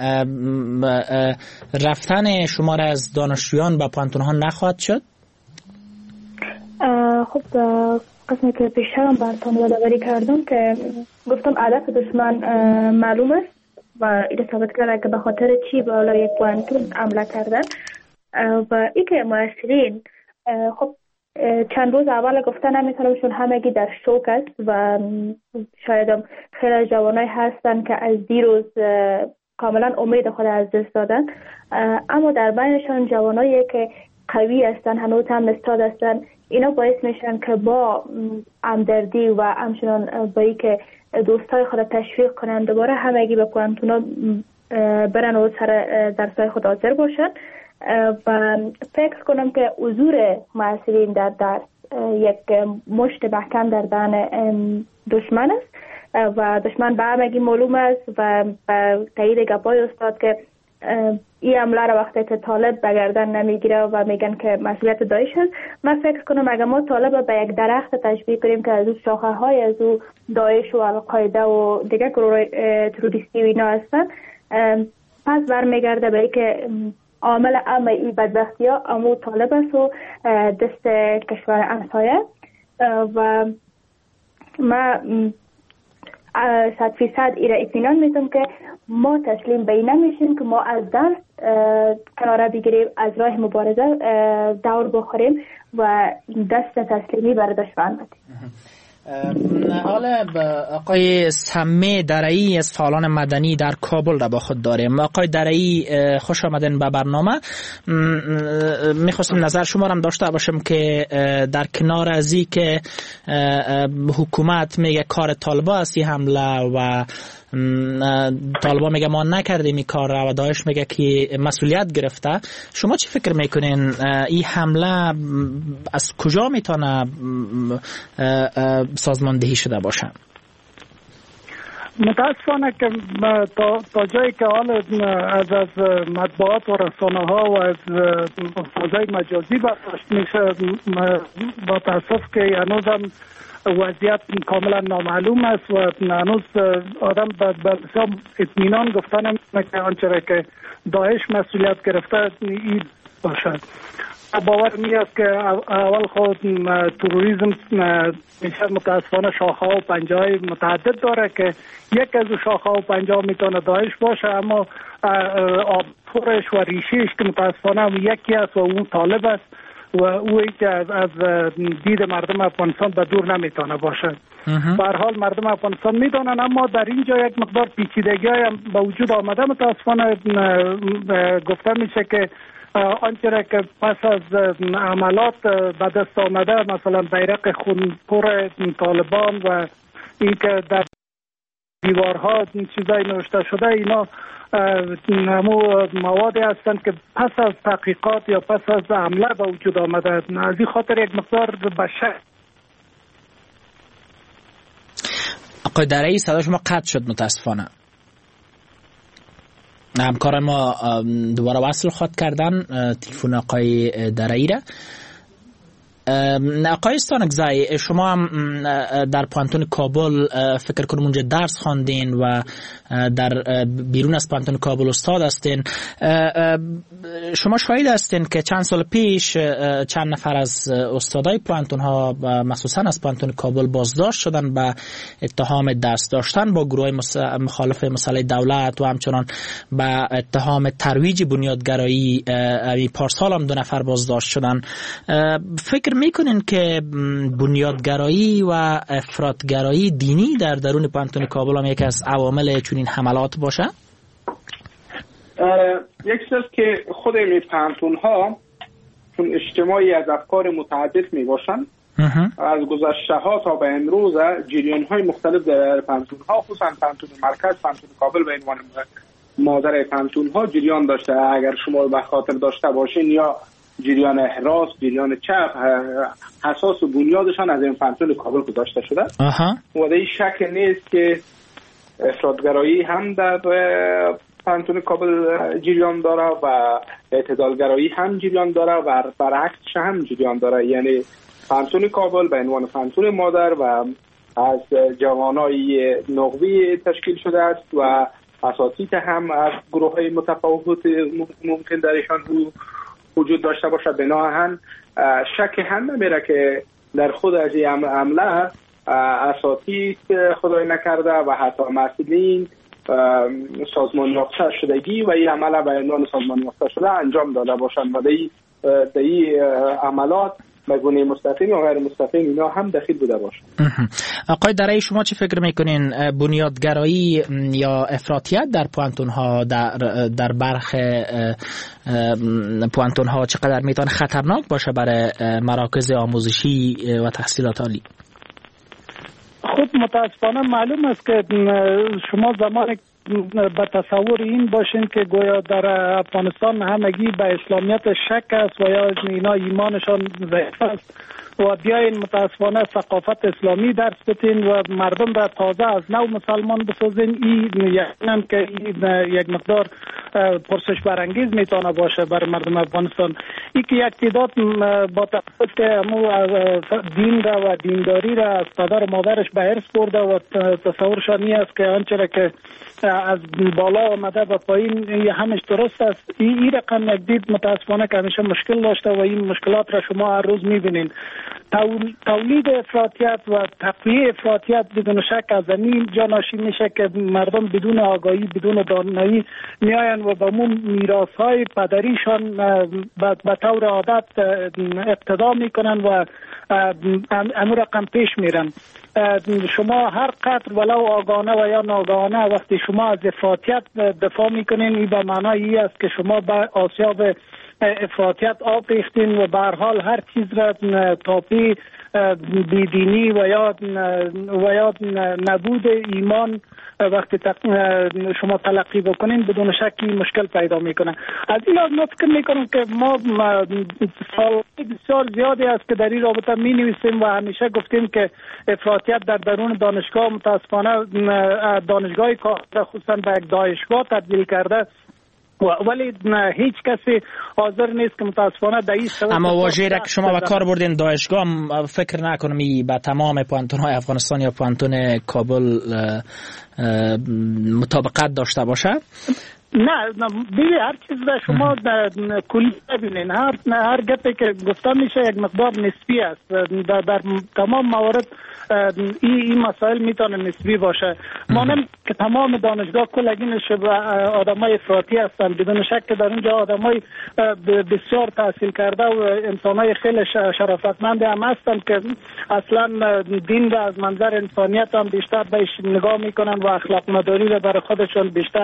S3: رفتن شما را از دانشجویان به پانتون ها نخواهد شد؟
S4: خب قسمی که پیشترم براتون یادآوری کردم که گفتم هدف دشمن معلوم است و این ثابت کرده که به خاطر چی بالای پانتون حمله کردن و این که مسئولین خب چند روز اول گفته نمیتونم چون همگی در شوک است و شاید خیلی جوانای هستن که از دیروز کاملا امید خود از دست دادن، اما در بینشان جوانایی که قوی هستن، هنوز هم استاد هستن، اینا باعث میشن که با همدردی و همچنان با ای که دوستای خود تشویق کنن دوباره همگی به پوانتونا برن و سر درسای خود حاضر باشن و فکر کنم که حضور معلولین در درس یک مشت محکم در دهن دشمن است و دشمن به همگی معلوم است و به تایید گپای استاد که این حمله را وقتی که طالب به گردن نمیگیره و میگن که مسئولیت داعش است، من فکر کنم اگر ما طالب به یک درخت تشبیه کنیم که از او شاخه های از او داعش و القاعده و دیگه گروه تروریستی و اینا هستن، پس برمیگرده به اینکه عامل اما این بدبختی ها امو طالب است و دست کشور همسایه و ما 100% ایره اطمینان میتونم که ما تسلیم به این نمیشیم که ما از درس کناره بگیریم، از راه مبارزه دور بخوریم و دست تسلیمی بر دشمن بدیم.
S3: حالا آقای سمه درعی از فعالان مدنی در کابل را با خود داریم. آقای درعی خوش آمدین به برنامه. میخواستم نظر شما را داشته باشم که در کنار از این که حکومت میگه کار طالبا است این حمله و طالبا میگه ما نکردیم این کار را و داعش میگه که مسئولیت گرفته، شما چی فکر میکنین این حمله از کجا میتونه سازماندهی شده باشه؟
S7: متاسفانه که تا جایی که حال از مطبوعات و رسانه ها و از فضای مجازی برداشت میشه، با تاسف که هنوز هم وضعیت کاملا نامعلوم است و هنوز آدم به اطمینان گفتن نمی‌کنه که آنچه که داعش مسئولیت گرفته این باشد. باور میاد که اول خود تروریسم میشه متاسفانه شاخه و پنجه های متعدد داره که یک از شاخه و پنجه میتونه داعش باشه، اما آبخورش و ریشهش که متاسفانه یکی است و اون طالب است و اوی که از دید مردم افغانستان به دور نمیتونه باشه. به هر حال مردم افغانستان میدونن، اما در اینجا یک مقدار پیچیدگی هم به وجود آمده. متاسفانه گفته میشه که آنچه که پس از عملات به دست آمده، مثلا بیرق خونپور طالبان و اینکه در دیوارها چیزای نوشته شده، اینا نمو موادی هستند که پس از تحقیقات یا پس از حمله به وجود آمده. از این خاطر یک مقدار به شک.
S3: آقای درعی صدا شما قطع شد متاسفانه. همکار ما دوباره وصل خواهد کردن تلفن آقای درعی را. آقای استانکزی، شما هم در پانتون کابل فکر کنم اونجا درس خواندین و در بیرون از پانتون کابل استاد هستین. شما شاهد هستین که چند سال پیش چند نفر از استادای پانتون ها مخصوصا از پانتون کابل بازداشت شدن به اتهام دست داشتن با گروه مخالف مسئله دولت و همچنان به اتهام ترویج بنیادگرایی. پارسال هم 2 نفر بازداشت شدن. فکر میکنین که بنیادگرایی و افراطگرایی دینی در درون پانتون کابل هم یکی از عوامل چنین حملات باشه؟
S5: یک چیز که خود این پانتون ها چون اجتماعی از افکار متعدد می باشن، از گذشته ها تا به امروز جریان های مختلف در پانتون ها، خصوصا پانتون مرکز، پانتون کابل به عنوان مادر پانتون ها جریان داشته. اگر شما به خاطر داشته باشین، یا جریان راست، جریان چپ، اساس و بنیادشان از این پانتون کابل گذاشته شده. و در این شک نیست که افراطگرایی هم در پانتون کابل جریان داره و اعتدالگرایی هم جریان داره و برعکسش هم جریان داره. یعنی پانتون کابل به عنوان پانتون مادر و از جوانای نخبه تشکیل شده است و اساتید هم از گروه های متفاوت ممکن درشان وجود داشته باشه. بناهن شک هم نمیره که در خود از این عمله اساتید خدای نکرده و حتی مسئولین سازمان یافته شدگی و این عمله به عنوان سازمان یافته شده انجام داده باشند و در این عملات به گونه مستقیم و غیر مستقیم اینا هم دخیل بوده باشه.
S3: آقای درعی، شما چی فکر میکنین بنیادگرایی یا افراطیت در پوانتون ها در برخ پوانتون ها چقدر میتونه خطرناک باشه برای مراکز آموزشی و تحصیلات عالی؟
S7: خود متاسفانه معلوم است که شما زمانی به تصور این باشین که گویا در افغانستان همگی به اسلامیت شک است و یا اینا ایمانشان ضعیف است و بیاین متاسفانه ثقافت اسلامی درس بدین و مردم را تازه از نو مسلمان بسازین. این یقینا که یک مقدار پرسش برانگیز میتونه باشه برای مردم افغانستان. این که یک تعداد با توجه که دین را و دینداری را از پدر و مادرش به ارث برده و تصورشان این است که آنچه که از بالا آمده و پایین همش درست است. این رقم یک دید متاسفانه که همیشه مشکل داشته و این مشکلات را شما هر روز میبینین. تولید افراطیت و تقویه افراطیت بدون شک از زمین جا ناشی میشه که مردم بدون آگاهی بدون دانایی میاین و به میراث‌های پدریشان به طور عادت اقتدا میکنن و امور رقم پیش میرن. شما هر قدر ولو آگاهانه و یا ناآگاهانه وقتی شما از افراطیت دفاع میکنین، این به معنای این است که شما به آسیاب افراطیت آب ریختین و به هر حال هر چیز را تاپی بیدینی و یا نبود ایمان وقتی شما تلقی بکنین بدون شکی مشکل پیدا میکنه. از این لحاظ ما فکر میکنم که ما سال بسیار زیادی است که در این رابطه می نویسیم و همیشه گفتیم که افراطیت در درون دانشگاه متاسفانه دانشگاهی که خصوصا به یک دانشگاه تبدیل کرده ولی هیچ کسی حاضر نیست که متاسفانه در این سبب.
S3: اما واژه‌ای را که شما به کار بردین دانشگاه، فکر نکنم به تمام پوانتون‌های افغانستان یا پوانتون کابل مطابقت داشته باشه.
S7: نه ببین هر چیز را شما کلی ببینین، هر گپی که گفته میشه یک مقدار نسبی است. در تمام موارد این مسائل میتونه نسبی باشه. مانند که تمام دانشگاه کلگینش آدمای افراطی هستن، بدون شک که در اونجا آدمای بسیار تحصیل کرده و انسانای خیلی شرافتمند هم هستن که اصلا دین را از منظر انسانیت هم بیشتر بهش نگاه میکنن و اخلاق مداری را برای خودشون بیشتر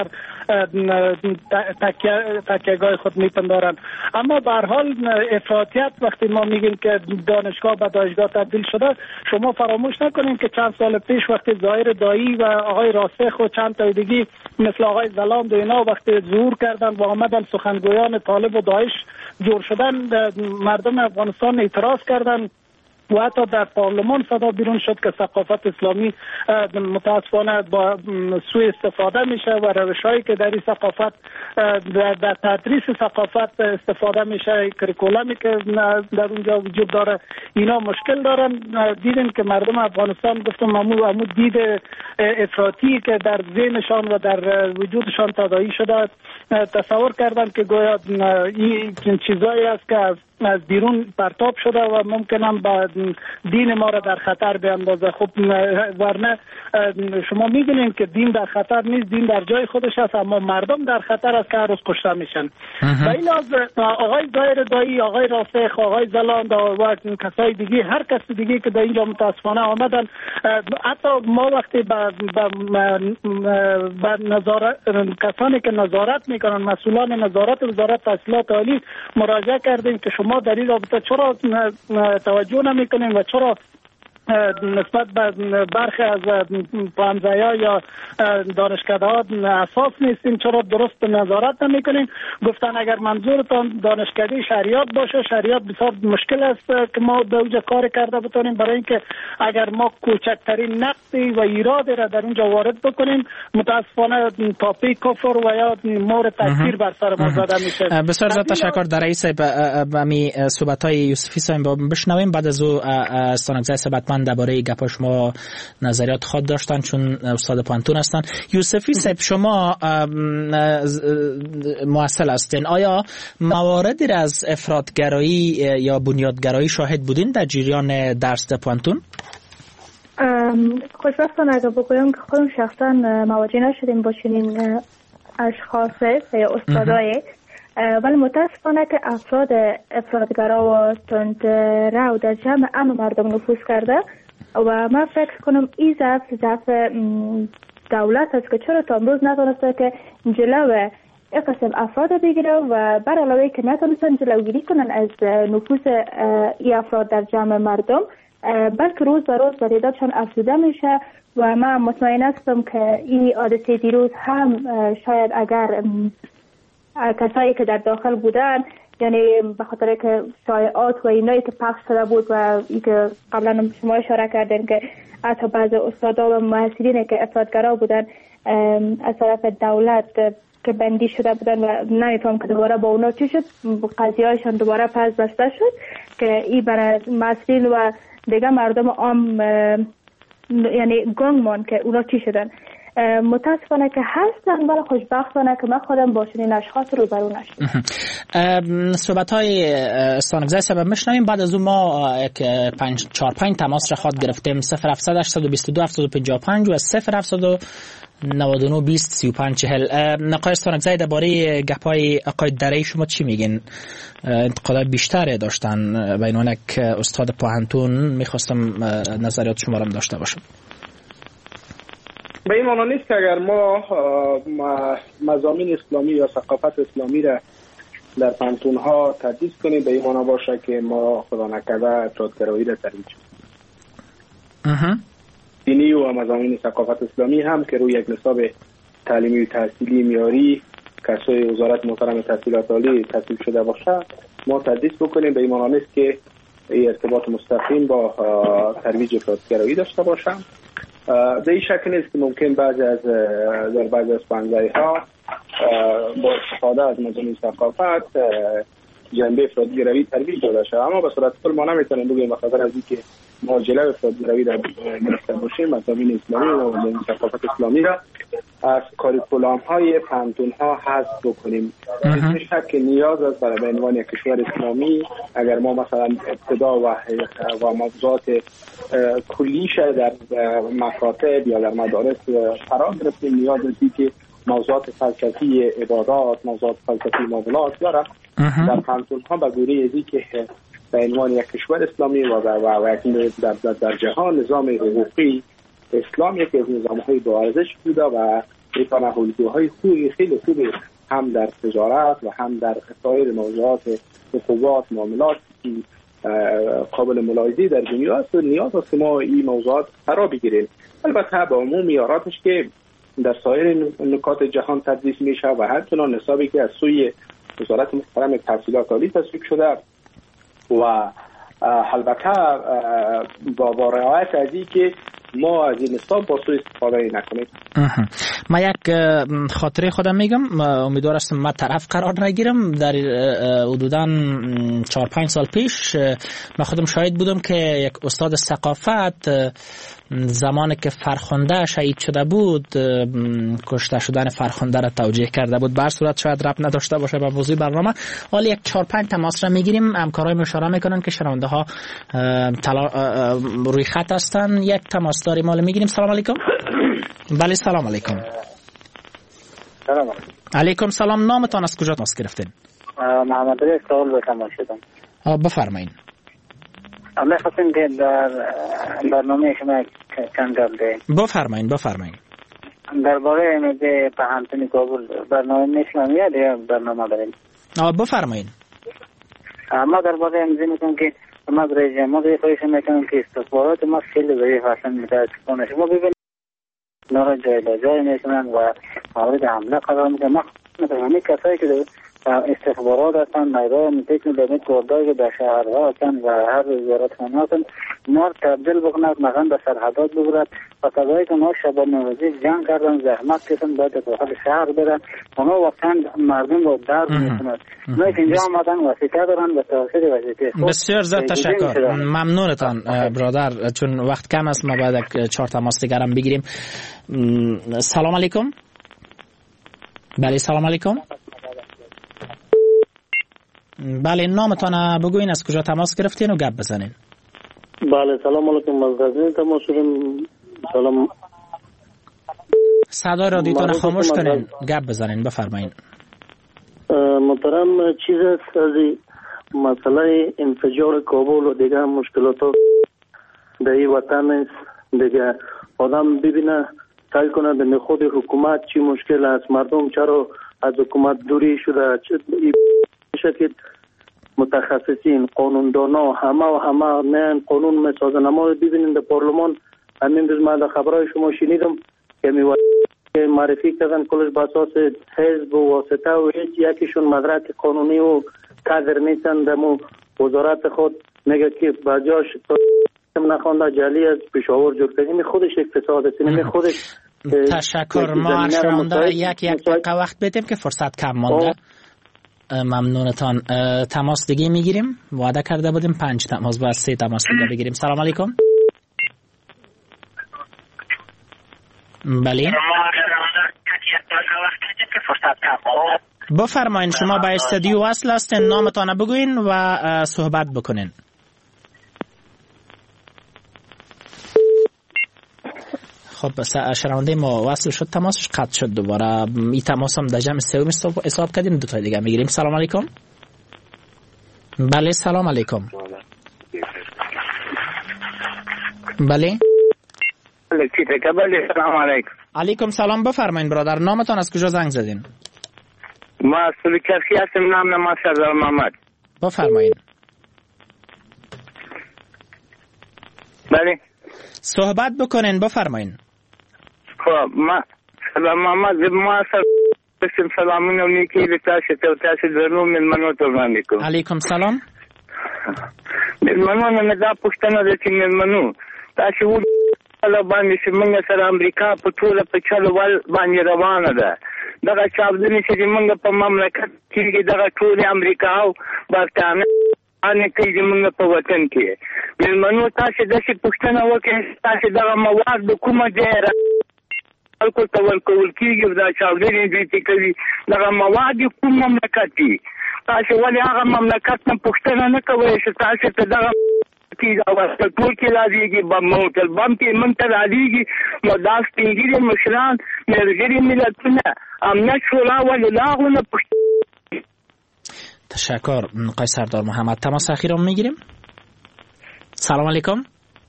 S7: تکیه‌گاه خود میپندارن. اما به هر حال افراطیت وقتی ما میگیم که دانشگاه به دانشگاه تبدیل شده، شما فراموش نکنیم که چند سال پیش وقتی ظاهر دایی و آقای راسخ و چند تا دیگه مثل آقای زلاند و اینا وقتی ظهور کردن و آمدن سخنگویان طالب و داعش جور شدن، مردم افغانستان اعتراض کردن و حتی در پارلمان صدا بیرون شد که ثقافت اسلامی متاسفانه با سوء استفاده میشه و روشهایی که در این ثقافت در تدریس ثقافت استفاده میشه، کریکولامی که در اونجا وجود داره، اینا مشکل دارن. دیدیم که مردم افغانستان گفتم امو دید افراطی که در ذهنشان و در وجودشان تداعی شده تصور کردن که گویا این چیزایی است که از بیرون پرتاب شده و ممکن هم با دین ما را در خطر بیاندازه. خب ورنه شما میدونین که دین در خطر نیست، دین در جای خودش است، اما مردم در خطر است که هر روز کشته میشن. و این آقای ظاهر دایی، آقای راسخ، آقای زلاند و کسای دیگه، هر کس دیگه که در اینجا متاسفانه آمدن، حتی ما وقتی با نظارت کسانی که نظارت میکنن، مسئولان نظارت وزارت تحصیلات عالی مراجعه کردیم که شما در این رابطه چرا توجه نمیکنین و چرا نسبت به برخی از پانزایا یا دانشکده‌ها اساس نیستین، چرا درست نظارت نمیکنین؟ گفتن اگر منظورتان دانشکده شریعت باشه، شریعت بسیار مشکل است که ما به اونجا کار کرده بتونیم، برای اینکه اگر ما کوچکترین نقصی و ایرادی را در اونجا وارد بکنیم متاسفانه تاپی کفر و یا مورد تکفیر بر سر ما زده میشه.
S3: بسیار زیاد تشکر. در رئیس بمی صحبت‌های یوسفی صاحب بشنویم، بعد از او استانگزای صحبت درباره گپ شما نظریات خود داشتن چون استاد پانتون هستن. یوسفی صاحب شما مؤثر هستین، آیا مواردی از افراطگرایی یا بنیادگرایی شاهد بودین در جریان درس پانتون؟
S4: خوشبختانه اگر بگویم که خودم شخصا مواجه نشدیم با چنین اشخاص یا استادای، ولی متاسفانه که افرادگرا و تندرو در جمع عام مردم نفوذ کرده و من فکر کنم این ضعف دولت است که چرا تا امروز نتونسته که جلو یک قسم افراد بگیره و بر علاوه که نتونستن جلوگیری کنن از نفوذ این افراد در جمع مردم، بلکه روز به روز تعدادشان افزوده میشه و من مطمئن هستم که این حادثه دیروز هم شاید اگر کسایی که در داخل بودن، یعنی به خاطر که شایعات و اینایی که پخش شده بود و این که قبلا شما اشاره کردن که حتی بعض استادا و محصلین که افراطگرا بودن از طرف دولت که بندی شده بودن و نمیفهم که دوباره با اونا چی شد، قضیه هایشان دوباره پس بسته شد که این برای محصلین و دیگه مردم عام یعنی گنگ مان که اونا چی شدن. متاسفانه که هستن، ولی خوشبختانه که من خودم با چنین اشخاص روبرو نشدم.
S3: صحبت های استانگزای سبب میشنویم. بعد از اون ما 4-5 تماس را خواهد گرفتیم. 0700 822 755 و 0799 20 35 40. آقای استانگزای درباره گپای آقای درهی شما چی میگین؟ انتقادات بیشتری داشتن و اینوانه که استاد پوهنتون، میخواستم نظریات شما را داشته باشم.
S5: به این معنی نیست که اگر ما مضامین اسلامی یا ثقافت اسلامی را در پانتون ها تدریس کنیم به این معنی باشه که ما خدا نکرده افراط‌گرایی را ترویج کنیم. دینی و مضامین ثقافت اسلامی هم که روی یک نصاب تعلیمی و تحصیلی معیاری کسای وزارت محترم تحصیلات عالی تصویب شده باشه ما تدریس بکنیم. به این معنی نیست که این ارتباط مستقیم با ترویج افراط‌گرایی داشته باشه. به این شکل نیست که ممکن در بعضی از پانزایی ها با استفاده از مضامین ثقافت جنبه افراط‌گرایی ترویج داده شود، اما به صورت کل ما نمیتونیم بگیم بخاطر از اینکه ما جلوی افراط‌گرایی را گرفته باشیم مضامین اسلامی و مضامین ثقافت اسلامی را از کاریکولام های پانتون ها حذف بکنیم. بدون شک که نیاز است برای به عنوان یک کشور اسلامی اگر ما مثلا ابتدا و موضوعات کلیش در مکاتب یا در مدارس قرار گرفتیم، نیاز است که موضوعات فلسفی عبادات، موضوعات فلسفی معاملات را در پانتون ها به گونه ازی که به عنوان یک کشور اسلامی و در جهان نظام حقوقی اسلام یکی از نظام‌های با ارزش بوده و میتونه الگوهای خوبی خیلی خوبی هم در تجارت و هم در سایر موضوعات حقوقات معاملات قابل ملاحظه در دنیا است و نیاز است که ما این موضوعات فرا بگیریم. البته با عموم یاراتش که در سایر نکات جهان تدریس میشه و همچنان نصابی که از سوی وزارت محترم تحصیلات عالی تصویب شده و البته با رعایت از این که ما از این نصاب با سوء استفاده نکنیم.
S3: ما یک خاطره خودم میگم، امیدوار هستم من طرف قرار نگیرم. در حدوداً 4-5 سال پیش من خودم شاهد بودم که یک استاد ثقافت زمانی که فرخنده شهید شده بود، کشته شدن فرخنده را توجیه کرده بود. به هر صورت شاید ربط نداشته باشه به موضوع برنامه. حالا یک 4-5 تماس را میگیریم. همکارای اشاره میکنن که شنونده ها روی خط هستن. یک تماس داریم، حالا میگیریم. سلام علیکم. بله سلام علیکم.
S8: سلام
S3: علیکم سلام. نامتان از کجا تماس گرفتین؟
S8: محمد علی سوال بکنم شدم.
S3: بفرمایید.
S8: الله خواستیم که در برنامه شما چند گپ دهیم.
S3: بفرمایید.
S8: درباره امید پهنتون کابل برنامه اسلامیه یا برنامه داریم؟
S3: بفرمایید.
S8: ما درباره امید میکنم که ما برای جمعه خواهش میکنم که استخبارات ما خیلی ضعیف هستن. متاسفانه شما ببینید نارا جای میکنن و مورد حمله قرار میدن. ما همه کسایی که استخبارات هستن میدان تکنو به کوردایی که در شهرها هستن و هر وزارتخانه هستن ما تبدیل بکنند مثلا به سرحدات ببرد و کسایی که ما شبان نوروزی جنگ کردن زحمت کشن باید داخل شهر برن اونا وقتا مردم رو درد میکنند. اونا که اینجا آمدن وسیقه دارن به توسط وظیفه خود.
S3: بسیار زیاد تشکر. ممنونتان برادر. چون وقت کم است ما باید 4 تماس دیگر هم بگیریم. سلام علیکم. بله سلام علیکم. بله نامتان بگوین، از کجا تماس گرفتین و گپ بزنین.
S9: بله سلام علیکم. از غزنی تماس شدیم. سلام.
S3: صدای رادیوتون خاموش کنین، گپ بزنین. بفرمایید.
S9: محترم چیز است از مسئله انفجار کابل و دیگه مشکلات در این وطن است. دیگه آدم ببینه سعی کنه به خود حکومت چی مشکل است، مردم چرا از حکومت دوری شده. شکل متخصصین قانوندانا همه نه قانون میسازن. اما ببینید در پارلمان همین روز من در خبرهای شما شنیدم که معرفی کردن کلش به اساس حزب و واسطه و هیچ یکیشون مدرک قانونی و کادر نیستن. در وزارت خود میگه که بجاش نخوانده جعلی از پشاور جور کنیم. خودش اقتصاد است، این خودش.
S3: تشکر. ما شنونده یک دقیقه وقت بدیم که فرصت کم مانده. ممنونتان. تماس دیگه میگیریم. وعده کرده بودیم 5 تماس بعد 3 تماس دیگه بگیریم. سلام علیکم. بله بفرمایین، شما به استودیو وصل هستین، نامتان بگوین و صحبت بکنین. خب شنونده ما وصل شد، تماسش قطع شد دوباره. این تماس هم در جمع سوم حساب کردیم، دو تا دیگه میگیریم. سلام علیکم. بله سلام علیکم. بله
S10: سلام علیکم.
S3: علیکم سلام، بفرمایین برادر، نامتان از کجا زنگ زدین؟
S10: ما از سلوکرخی هستم، نام نماز سردار محمد.
S3: بفرمایین.
S10: بله
S3: صحبت بکنین، بفرمایین.
S10: خب ما سلام محمد، ما بسم سلامون و نیکی لتاشه توتاشه درنو من منو توران میکنم.
S3: علیکم سلام.
S10: من منو ندا پښتنه د چې من منو تاسو و الله باندې چې موږ سره امریکا په ټوله په چلو ول باندې روانه ده. دغه چاودنې چې موږ په مملکت کې دغه ټول امریکا او برتانیې ان کې موږ په وطن کې من منو تاسو د څه پښتنه وکړئ، تاسو دغه مواد د کومه ځای خلکو ته ورکول کېږي، دا چاودنې دې کوي دغه مواد کوم مملکت کې، تاسو ولې هغه مملکت نه پښتنه نه کوئ چې تاسو ته دغه کې دا واسطه ټول کې راځيږي بموتل بم کې منته راځيږي نو دا سپینګری مشران مرګري ملتونه امنیت شورا ولې لاغونه
S3: تشکر. آقای سردار محمد، تماس اخیر رو میگیریم. سلام علیکم.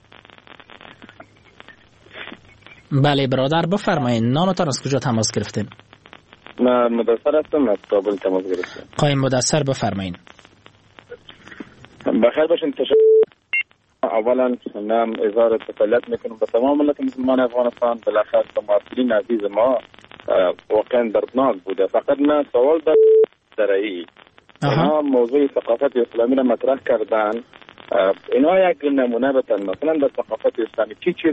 S3: بله برادر بفرمایید، نامتان از کجا تماس گرفتین؟
S11: من مدثر هستم، از کابل تماس گرفتم.
S3: قایم مدثر بفرمایید.
S11: بخیر باشین. اولا نام اظهار تسلیت میکنم به تمام ملت مسلمان افغانستان، بالاخره مواطنین عزیز ما واقعا دردناک بوده. فقط نه سوال درایی اینا موضوع ثقافت اسلامی را مطرح کردن، اینا یک نمونه بتن. مثلا در ثقافت اسلامی چی چیز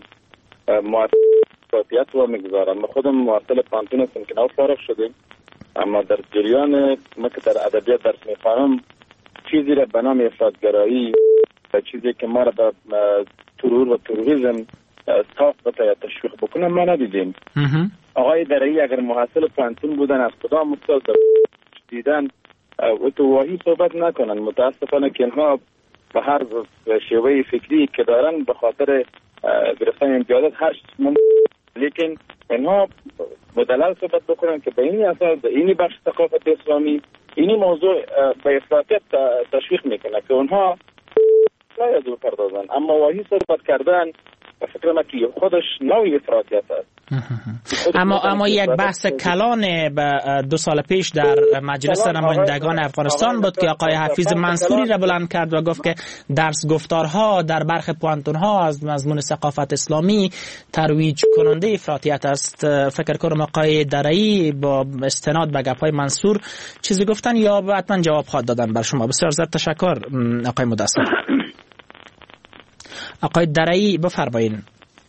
S11: موافقیت و میگذارن. من خودم مواصل پانتون هستم که نو فارغ شدیم، اما در جریان ما که در ادبیات درس میخوانم چیزی را به نام افراطگرایی و چیزی که ما را به ترور و تروریسم ساخت بتا یا تشویق بکنم ما ندیدیم. آقای درایی اگر محصل پانتون بودن از کدام استاد دیدن و تو واهی صحبت نکنن. متاسفانه که اینها به هر شیوه فکری که دارن به خاطر گرفتن امتیازات هر لیکن اینها مدلل صحبت بکنن که به اینی اساس به اینی بخش ثقافت اسلامی اینی موضوع به افراطیت تشویق میکنه که اونها لا یزور پردازن، اما واهی صحبت کردن فکر من که خودش نوعی افراطیت است.
S3: اما یک بحث کلان 2 سال پیش در مجلس نمایندگان افغانستان بود که آقای حفیظ منصوری را بلند کرد و گفت که درس گفتارها در برخی پوانتونها از مضمون ثقافت اسلامی ترویج کننده افراطیت است. فکر کنم آقای درایی با استناد به گپ‌های منصور چیزی گفتن یا حتما جواب خواهد دادن بر شما. بسیار زیاد تشکر آقای مدثر. آقای درایی بفرمایید.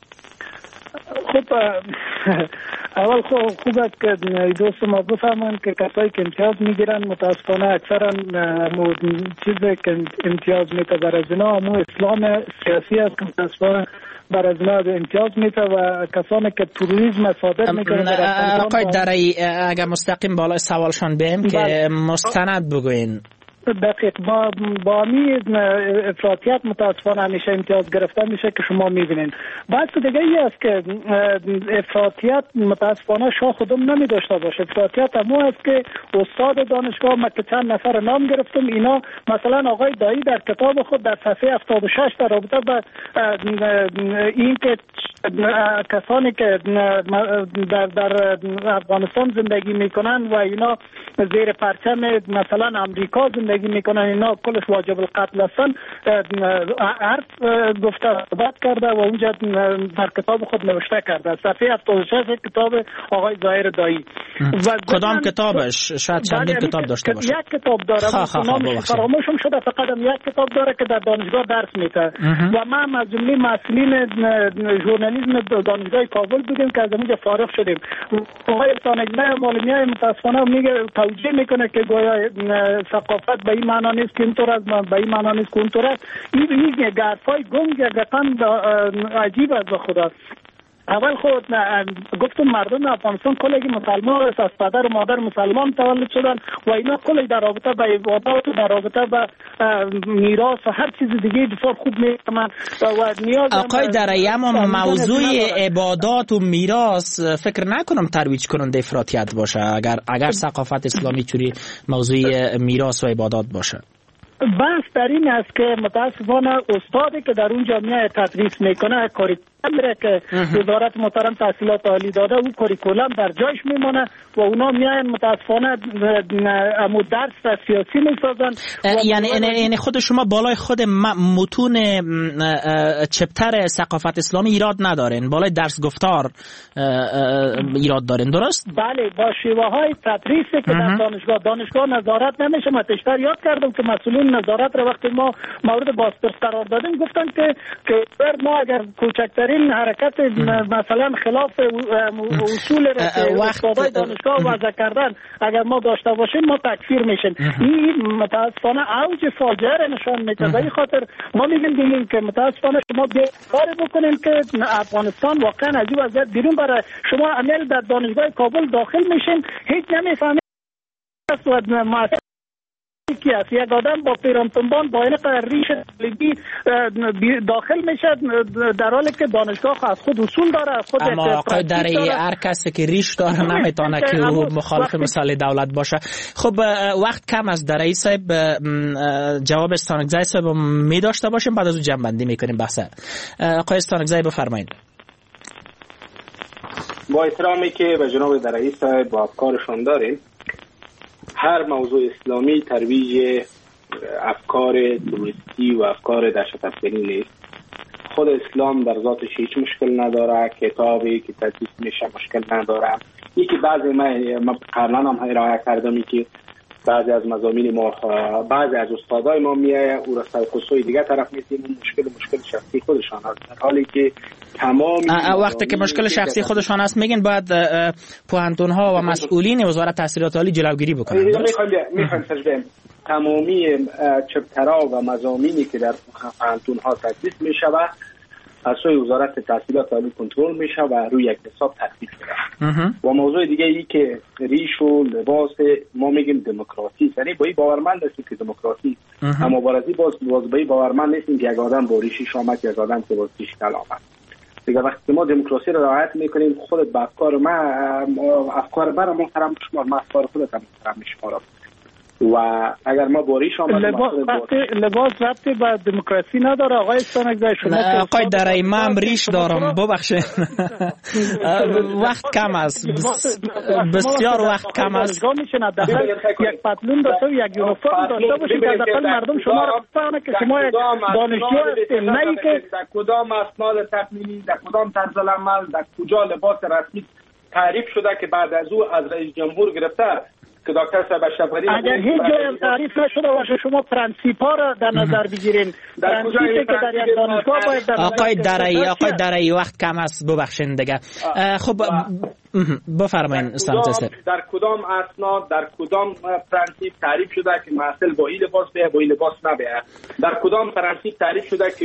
S7: خب اول خوب است که دوست ما بفهمند که کسایی که امتیاز میگیرن متاسفانه اکثرا چیزی که امتیاز میده بر از اینا همون اسلام سیاسی است که متاسفانه بر از اینا امتیاز میده و کسانی که تروریسم صادر میکنن.
S3: آقای درایی اگر مستقیم بالای سوالشان بیم که مستند بگوین.
S7: دقیق با افراطیت متاسفانه همیشه امتیاز گرفته میشه که شما میبینین. بحث دیگه ای است که افراطیت متاسفانه شاه خودم نمی داشته باشه. افراطیت همون است که استاد دانشگاه ما که چند نفر نام گرفتم اینا مثلا آقای دایی در کتاب خود در صفحه 76 در رابطه با این که کسانی که در افغانستان زندگی میکنن و اینا زیر پرچم مثلا امریکا زندگی میکنن اینا کلش واجب القتل هستن حرف گفته صحبت کرده و اونجا در کتاب خود نوشته کرده. صفحه 76 کتاب آقای ظاهر دایی.
S3: کدام کتابش؟ شاید چندین کتاب داشته باشه.
S7: یک کتاب داره نامش فراموشم شده، فقط یک کتاب داره که در دانشگاه درس میده و من از جمله مسئولین ژورنالیسم دانشگاه کابل بودیم که از اونجا فارغ شدیم. آقای سانگنه مالمیای متاسفانه میگه توجیه میکنه که گویا ثقافت به این معنا نیست که اینطور است، به این معنا نیست که اونطور است. این گرفای گنگ یکتن عجیب است به خدا. اول خود گفتم مردم افغانستان کلی مسلمان است، از پدر و مادر مسلمان تولد شدن و اینا کلی در رابطه به عبادات و در رابطه به میراث و هر چیز دیگه بسیار خوب میفهمن و نیاز.
S3: آقای درایی، اما موضوع عبادات و میراث فکر نکنم ترویج کننده افراطیت باشه اگر ثقافت اسلامی چوری موضوع میراث و عبادات باشه.
S7: بحث در این است که متاسفانه استادی که در اون جامعه تدریس میکنه کاری میره که وزارت محترم تحصیلات عالی داده، او کاریکولم در جایش میمونه و اونا میاین متاسفانه امو درس سیاسی میسازن.
S3: یعنی خود شما بالای خود متون چپتر ثقافت اسلامی ایراد ندارین، بالای درس گفتار ایراد دارین، درست؟
S7: بله، با شیوه های تدریسی که در دانشگاه نظارت نمیشه. من تشتر یاد کردم که مسئولین نظارت را وقتی ما مورد بازپرس قرار دادیم گفتن که ما اگر کوچکترین حرکت مثلا خلاف اصول استادای دانشگاه وضع کردن اگر ما داشته باشیم ما تکفیر میشیم. این متاسفانه اوج فاجعه را نشان میده. به این خاطر ما میگیم که متاسفانه شما کاری بکنین که افغانستان واقعا از این وضعیت بیرون بره. شما عمل در دانشگاه کابل داخل میشین هیچ نمیفهمید کی است. یک آدم با پیرانتنبان با این ریش طالبی داخل میشه در حالی که دانشگاه از خود اصول داره. خود
S3: اما آقای درایی هر کسی که ریش داره نمیتونه که او مخالف مسائل دولت باشه. خب وقت کم است درایی صاحب، جواب استانکزی صاحب می داشته باشیم بعد از اون جمع بندی میکنیم بحث. آقای استانکزی بفرمایید.
S5: با احترامی که به جناب درایی صاحب با افکارشون داریم، هر موضوع اسلامی ترویج افکار تروریستی و افکار دهشت‌افکنی نیست. خود اسلام در ذاتش هیچ مشکل نداره، کتابی که تدریس میشه مشکل نداره. یکی بعضی ما قبلا هم ارائه کردم که بعضی از مضامین ما بعضی از استادای ما میایه او را سرخصوی دیگه طرف میتیم مشکل شخصی خودشان هست، در حالی که تمام
S3: وقتی که مشکل شخصی خودشان هست میگن باید پوهنتون ها و مسئولین وزارت تحصیلات عالی جلوگیری بکنن.
S5: میخوایم تجربه تمامی چپترها و مضامینی که در پوهنتون ها تدریس میشه و از سوی وزارت تحصیلات عالی کنترل میشه و روی یک حساب تدریس میشه. و موضوع دیگه ای که ریش و لباس ما میگیم دموکراسی، یعنی با این باورمند هستیم که دموکراسی، اما بارزی باز با این باورمند نیستیم که یک آدم با ریشش آمد یک آدم که با ریشش کل آمد. دیگه وقتی ما دموکراسی رو رعایت میکنیم خودت با افکار افکار برای محترم شما، ما افکار خودت هم محترم میشمارم. و اگر ما باریش آمد
S7: لباس ربطی به دموکراسی نداره. آقای استانکزی شما
S3: آقای درایی من هم ریش دارم ببخشید. وقت کم است، بسیار وقت کم است.
S7: یک پتلون داشته و یک یونیفرم داشته باشید که حداقل مردم شما را بفهمن که شما یک دانشجو هستید، نه اینکه
S5: در کدام اسناد تقنینی، در کدام طرز العمل، در کجا لباس رسمی تعریف شده که بعد از او از رئیس جمهور گرفته که دکتر صاحب شفری
S7: اگر هیچ جای تعریف نشده باشه شما پرنسیپ‌ها را در نظر بگیرین. پرنسیپی که در یک دانشگاه باید در
S3: آقای درایی وقت کم است ببخشید دیگه. خب بفرمایید استاد.
S5: در کدام اسناد در کدام پرنسیپ تعریف شده که محصل با این لباس بیه با این لباس نبیه؟ در کدام پرنسیپ تعریف شده که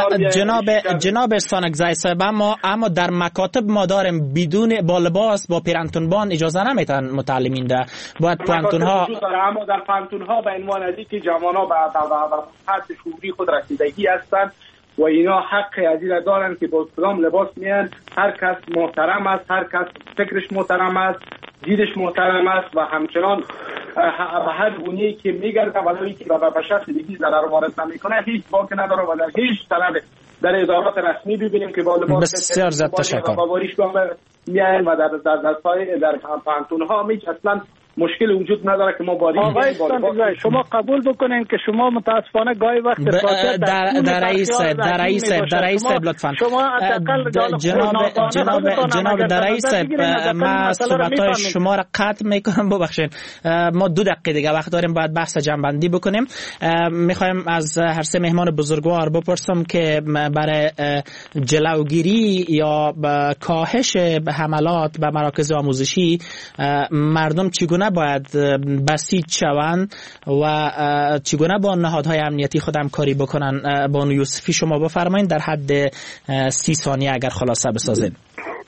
S3: جناب استانکزی صاحب اما در مکاتب ما داریم بدون با لباس با پیرانتونبان اجازه نمیتن متعلمین ده. باید پانتون ها
S5: اما در پانتون ها به عنوان ازی که جوانان به حد شعوری خود رسیدگی هستند و اینا حق از این دارن که با کدام لباس میان. هر کس محترم است، هر کس فکرش محترم است، دیدش محترم است و همچنان به هر گونه‌ای که میگرده ولی که به شخص دیگه ضرر وارد نمیکنه هیچ باک نداره و در هیچ طلب در ادارات رسمی ببینیم که با لباس
S3: بسیار زیاد تشکر
S5: میان و در پانتون ها هیچ اصلا مشکل وجود نداره که ما با
S7: آقای شما قبول بکنین که شما متاسفانه گاهی وقت
S3: در رئیس لطفا جناب در رئیس ما صحبت‌های شما را قطع میکنم ببخشید. ما 2 دقیقه دیگه وقت داریم باید بحث جمع‌بندی بکنیم. میخوایم از هر سه مهمان بزرگوار بپرسم که برای جلوگیری یا کاهش حملات به مراکز آموزشی مردم چگونه باید بسیج شوند و چگونه با نهادهای امنیتی خود همکاری بکنن؟ بانو یوسفی شما بفرمایید در حد 30 ثانیه اگر خلاصه بسازید.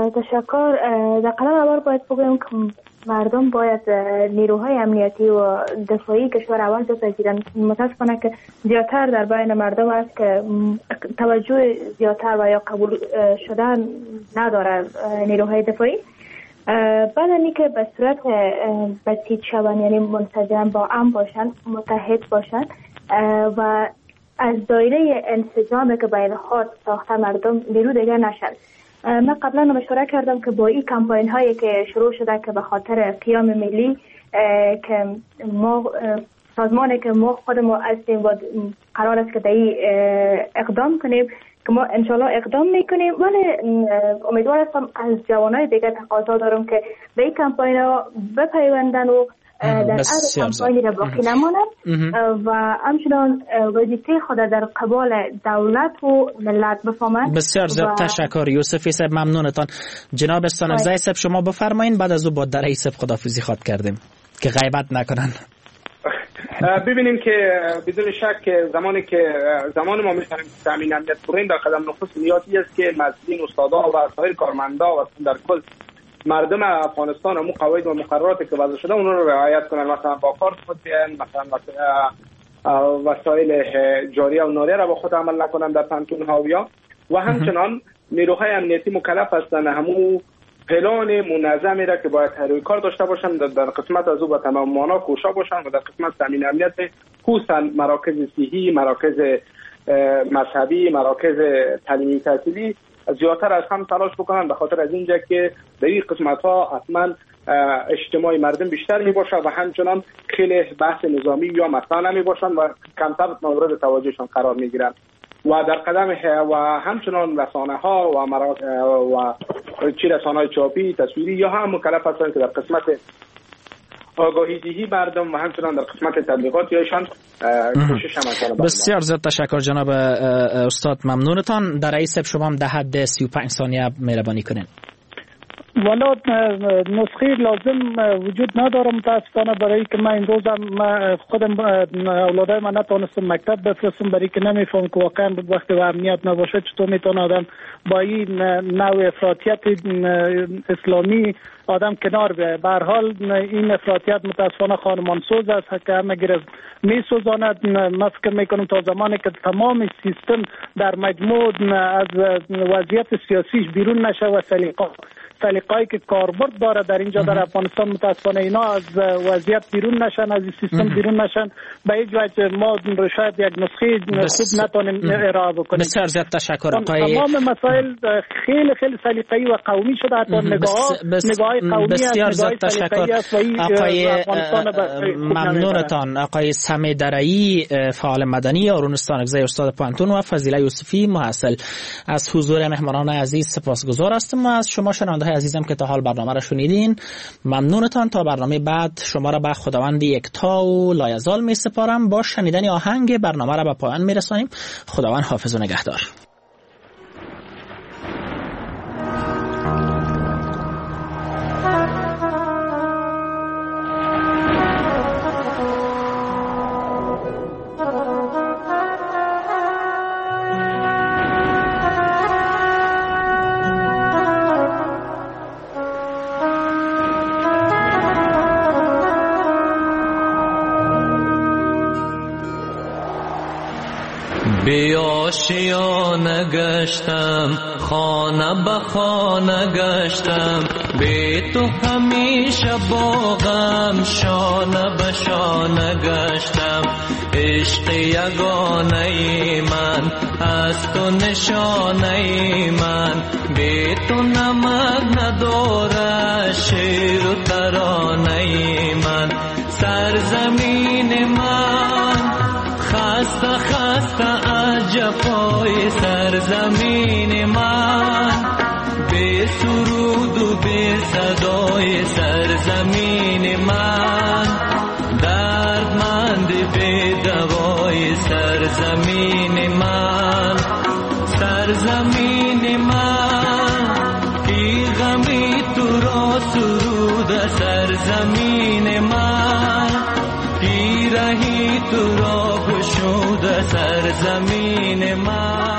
S4: تشکر. در قدم اول باید بگویم که مردم باید نیروهای امنیتی و دفاعی کشور اول بپذیرند. متاسفانه که زیادتر در بین مردم است که توجه زیادتر و یا قبول شدن نداره نیروهای دفاعی. بعد از اینکه به صورت بسیط شوند، یعنی منسجم با هم باشند، متحد باشند و از دایره انسجامی که بین خود ساخته مردم نیرو دیگر نشند. من قبلا مشوره کردم که با این کمپاین هایی که شروع شده که به خاطر قیام ملی که ما سازمانی که ما خود ما هستیم و قرار است که در این اقدام کنیم که ما انشالله اقدام میکنیم، ولی امیدوار هستم از جوانای دیگر تقاضا دارم که به این کمپاین ها بپیوندن و در عرض کمپاینی را باقی نمانند و همچنان وظیفه خود در قبال دولت و ملت بفهمند.
S3: بسیار زیاد تشکر یوسف صاحب، ممنونتان. جناب استانکزی صاحب شما بفرمایید، بعد از او با درعی صاحب خداحافظی خواد کردیم که غیبت نکنن.
S5: ببینیم که بدون شک زمان ما می‌تونیم تامین امنیت برین در قدم نخست نیازی است که مسئولین، استادا و سایر کارمندا و در کل مردم افغانستان و قواعد و مقرراتی که وضع شده اون رو رعایت کنن. مثلا با کارت خود مثلا وسایل جاریه و ناریه را با خود عمل نکنن در پانتون هاویا و همچنان نیروهای امنیتی مکلف هستند همون پلان منظمی را که باید روی کار داشته باشند در قسمت از او با تمام مانا کوشا باشند و در قسمت تامین امنیت خصوصا مراکز صحی، مراکز مذهبی، مراکز تعلیمی تحصیلی زیادتر از هم تلاش بکنن، به خاطر از اینجا که در این قسمت ها حتما اجتماع مردم بیشتر می باشه و همچنان خیلی بحث نظامی یا مثلا می باشن و کمتر مورد توجهشان قرار می گیرن و در قدم و همچنان رسانه ها و رسانه های چاپی، تصویری یا هم مکلف هستند که در قسمت آگاهی دهی مردم و همچنان در قسمت تبلیغات ایشان کوشش عمل.
S3: بسیار زیاد تشکر جناب استاد، ممنونتان. در رئیس شما هم در حد 35 ثانیه مهربانی کنین.
S7: والا نسخه لازم وجود نداره متاسفانه، برای که من این روزم خودم اولادای من نتونستم مکتب بفرستم، برای که نمیفهم که واقعا وقتی و امنیت نباشه چطور میتونه آدم با این نوع افراطیت اسلامی آدم کنار بیاید. به هر حال این افراطیت متاسفانه خانمانسوز است که همه گیر میسوزاند. من فکر میکنم تا زمانی که تمام سیستم در مجموع از وضعیت سیاسیش بیرون نشه و سلیقه‌ای که کاربرد داره در اینجا در افغانستان متاسفانه اینا از وضعیت بیرون نشن، از این سیستم بیرون نشن، به هیچ وجه ما شاید یک نسخه خوب نتونیم ارائه بکنیم.
S3: بسیار زیاد تشکر آقای.
S7: تمام مسائل خیلی سلیقه‌ای و قومی شده، حتی نگاه‌های قومی.
S3: بسیار زیاد تشکر آقای. ممنونتان. آقای سمی درعی فعال مدنی، هارون استانکزی استاد پانتون و فضیله یوسفی محصل. از حضور مهمانان عزیز سپاسگزار هستم. از شما شنونده‌های عزیزم که تا حال برنامه را شنیدین ممنونتان. تا برنامه بعد شما را به خداوند یکتا و لایزال می سپارم. با شنیدن آهنگ برنامه را به پایان می رسانیم. خداوند حافظ و نگهدار.
S12: بی آشیانه گشتم، خانه به خانه گشتم، بی تو همیشه با غم شانه به شانه گشتم. عشق یگانه من از تو نشانه من، بی تو نمک نداره شعر و ترانه من. سرزمین من خسته خسته جفای سرزمین من، بی سرود و بی صدای سرزمین من، دردمند بی دوای سرزمین من. سرزمین من کی غمی تو را سرود سرزمین من، کی رهی تو را گشود سرزمین من.